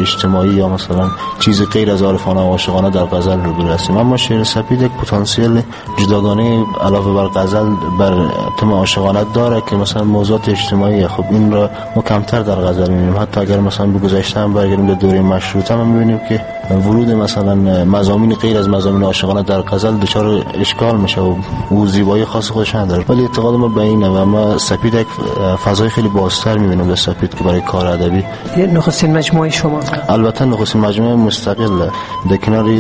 اجتماعی یا مثلا چیز غیر از عارفانه و عاشقانه در غزل رو برسیم. اما شعر سپید یک پتانسیل جداگانه علاوه بر غزل بر تم عاشقانه داره که مثلا موضوعات اجتماعی، خب این را ما کمتر در غزل می‌بینیم. حتی اگر مثلا به گذشته هم برگردیم به دوره مشروطه هم می‌بینیم که ورود مثلا مضامین غیر از مضامین عاشقانه در غزل دچار اشکال میشه و او زیبایی خاص خودش نداره. ولی اعتقاد ما به اینه و ما سپید یک فضای خیلی بازتر می‌بینیم به سپید که برای کار ادبی. یه نخستین مجموعه شما؟ البته نخستین مجموعه مستقله در کنار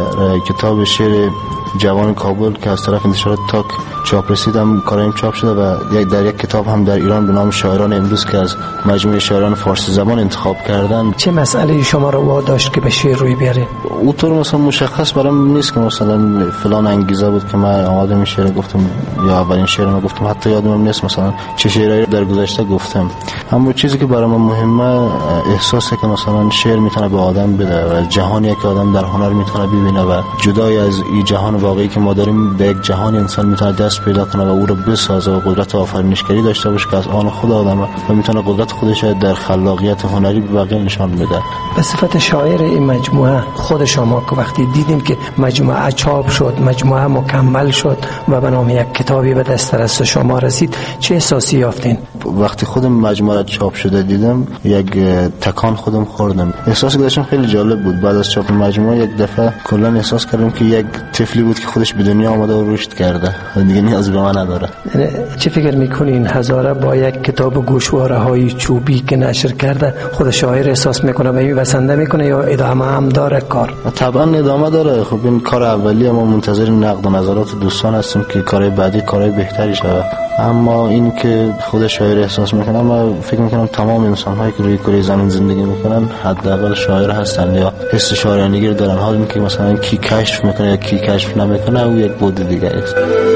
کتاب شعر جوان کابل که از طرف انتشارات تاک چاپ رسیدم کارایم چاپ شده و در یک کتاب هم در ایران به نام شاعران امروز که از مجموعه شاعران فارسی زبان انتخاب کردن. چه مسئله شما رو واداشت که به شعر روی بیارید؟ اونطور مثلا مشخص برام نیست که مثلا فلان انگیزه بود که من آماده این شعر گفتم یا اولین شعر رو گفتم، حتی یادم نیست مثلا چه شعرایی در گذشته گفتم. اما چیزی که برام مهمه احساسه که مثلا شعر میتونه به آدم بده و جهانی که آدم در هنر میتونه ببینه و جدای از این جهان واقعی که ما داریم به یک جهان انسان میتونه دست پیدا کنه و او رو بسازه و قدرت آفرینشگری داشته باشه که از آن خود آدمه و میتونه قدرت خودش در خلاقیت هنری به بقیه نشان بده. به صفت شاعر این مجموعه خود شما که وقتی دیدین که مجموعه چاپ شد، مجموعه مکمل شد و به نام یک کتابی به دسترس شما رسید، چه احساسی یافتین؟ وقتی خودم مجموعه چاپ شده دیدم یک تکان خودم خوردم. احساسی که داشتم خیلی جالب بود. بعد از چاپ مجموعه یک دفعه کلا احساس کردم که یک طفلی بود که خودش به دنیا آمده و رشد کرده و دیگه نیاز به من نداره. چه فکر میکنین هزاره با یک کتاب گوشواره های چوبی که نشر کرده خود شاعر احساس میکنه و این وسنده میکنه یا ادامه هم داره کار؟ طبعا ادامه داره. خب این کار اولیه، ما منتظر نقد و نظرات دوستان هستیم که کارهای بعدی کارهای بهتری شود. اما این که خود شاعر احساس میکنه، من فکر میکنم تمام انسان هایی که روی کره زمین زندگی میکنن حداقل شاعر هستن یا حس شاعرانگی رو دارن. حال اینکه مثلا کی کشف میکنه یا کی کشف نمیکنه او یک بود دیگه است.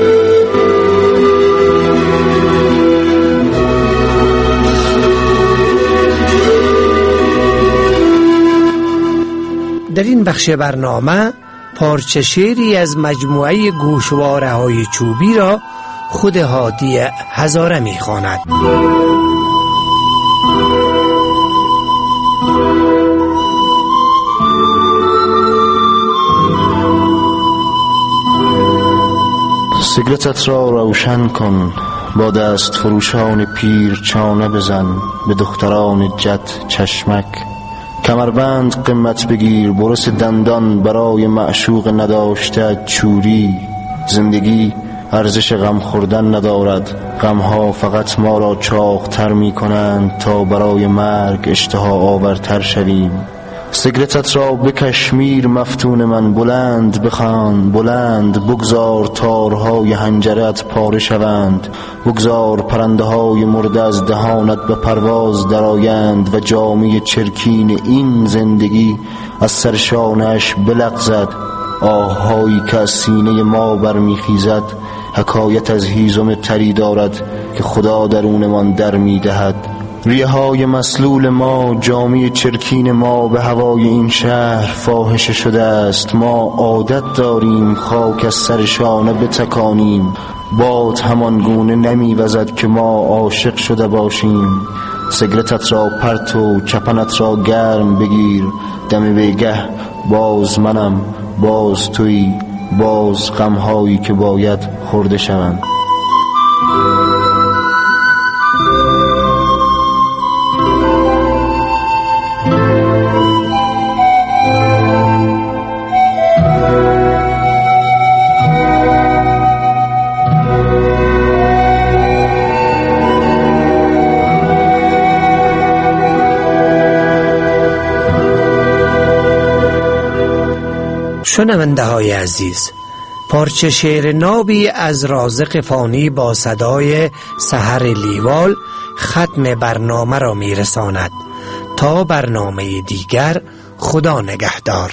در این بخش برنامه پارچه شعری از مجموعه گوشواره های چوبی را خود هادی هزاره میخواند. سیگارتت را روشن کن، با دست فروشان پیر چانه بزن، به دختران جد چشمک کمربند قیمت بگیر، برس دندان برای معشوق نداشته چوری. زندگی ارزش غم خوردن ندارد، غمها فقط ما را چاق‌تر می کنند تا برای مرگ اشتها آورتر شویم. سیگارتت را بکش میر مفتون من، بلند بخوان بلند، بگذار تارهای حنجرت پاره شوند، بگذار پرنده های مرده از دهانت به پرواز درآیند و جامه چرکین این زندگی از سر شانه‌اش بلغزد. آهایی که از سینه ما برمیخیزد حکایت از هیزم تری دارد که خدا درونمان در میدهد. ریه های مسلول ما، جامعه چرکین ما به هوای این شهر فاحشه شده است. ما عادت داریم خاک از سر شانه بتکانیم، باد همان گونه نمیوزد که ما عاشق شده باشیم. سیگارتت را پرت و چپنت را گرم بگیر، دم بیگه باز منم باز تویی، باز غمهایی که باید خورده شوند. شنونده های عزیز، پارچه شعر نابی از رازق فانی با صدای سحر لیوال ختم برنامه را میرساند. تا برنامه دیگر، خدا نگهدار.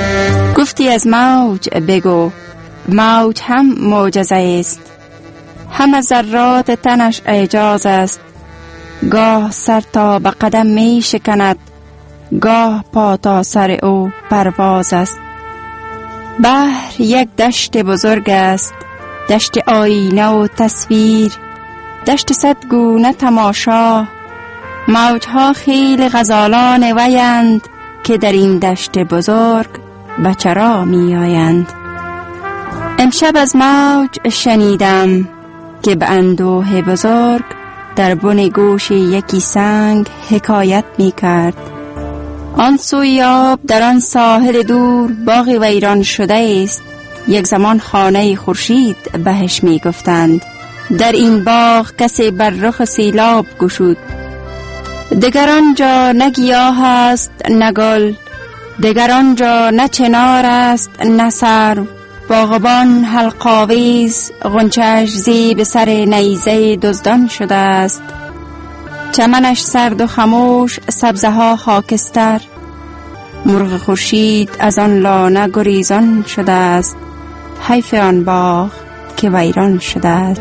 از موج بگو، موج هم معجزه است. همه ذرات تنش اعجاز است. گاه سر تا به قدم می شکند، گاه پا تا سر او پرواز است. بحر یک دشت بزرگ است، دشت آینه و تصویر، دشت صد گونه تماشا. موجها خیل غزالان ویند که در این دشت بزرگ به چرا می آیند. امشب از موج شنیدم که به اندوه بزرگ در بن گوش یکی سنگ حکایت می کرد. آن سوی آب در آن ساحل دور باغ ویران شده است، یک زمان خانه خورشید بهش می گفتند. در این باغ کسی بر رخ سیلاب گشود. دگر آنجا نه گیاه است نه گل، دگر آنجا نه چنار است نه سرو. باغبان حلقاویز غنچه‌اش زی به سر نیزه دزدان شده است. چمنش سرد و خموش، سبزه ها خاکستر. مرغ خورشید از آن لانه گریزان شده است. حیف آن باغ که ویران شده است.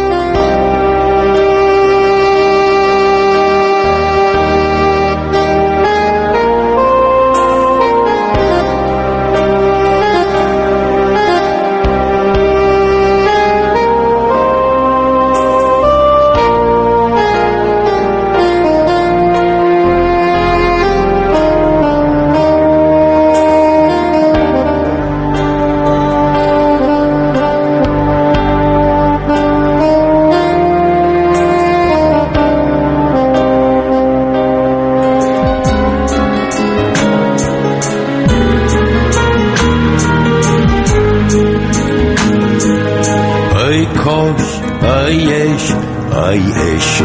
ای عشق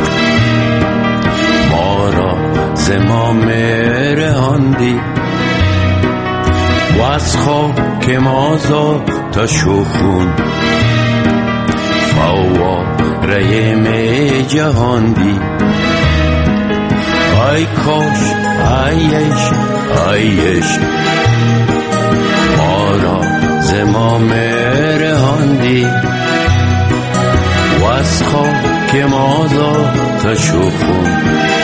ما را ز ما مرهاندی و از خاک ما ذات شخون فواره می جهاندی. ای کاش ای عشق ای عشق ما را ز ما مرهاندی و از خاک ما ذات شخون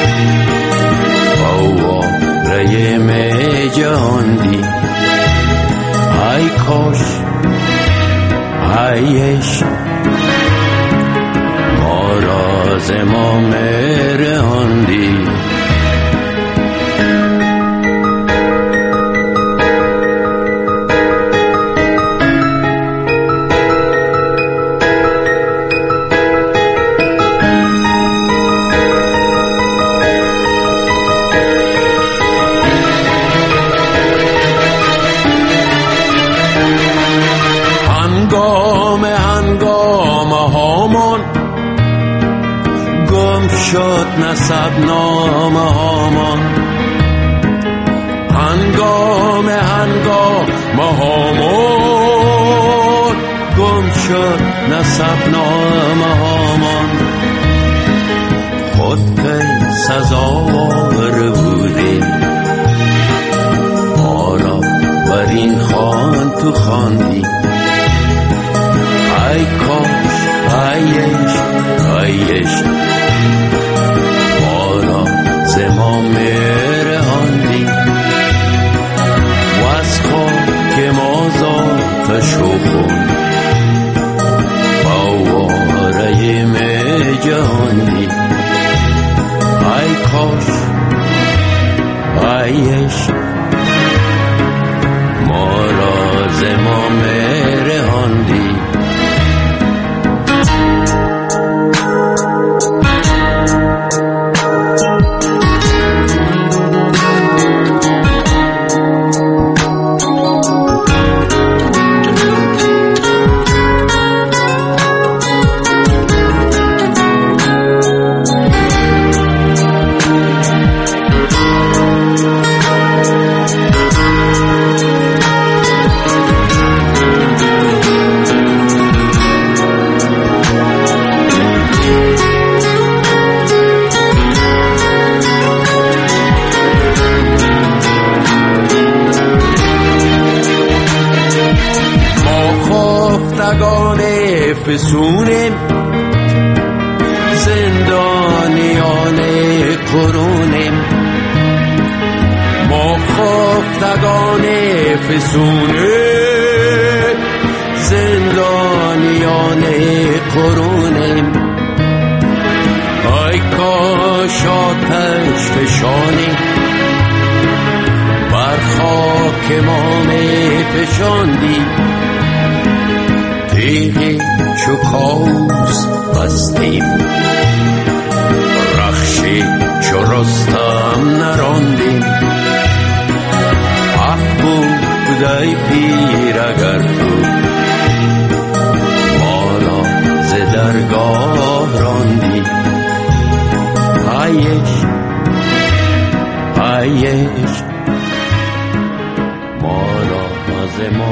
فواره می جهاندی. ای کاش ای عشق ما را ز ما مرهاندی. شد نسب نامه هامان هنگام هنگام هامان گم شد نسب نامه هامان. خود پی سزاوار بودی ما را بر این خوان تو خواندی. ای کاش ای عشق ای عشق ما مرهاندی و از خاک ما ذات شخون فواره می جهاندی. ای کاش ای عشق ما را ز ما مرهاندی. فسونیم میان قرونیم، ما خفتگان فسونه زندانیان قرونیم. ای کاش آتش فشانی بر خاک ما می فشاندی، تیغ چو کاوس بستیم.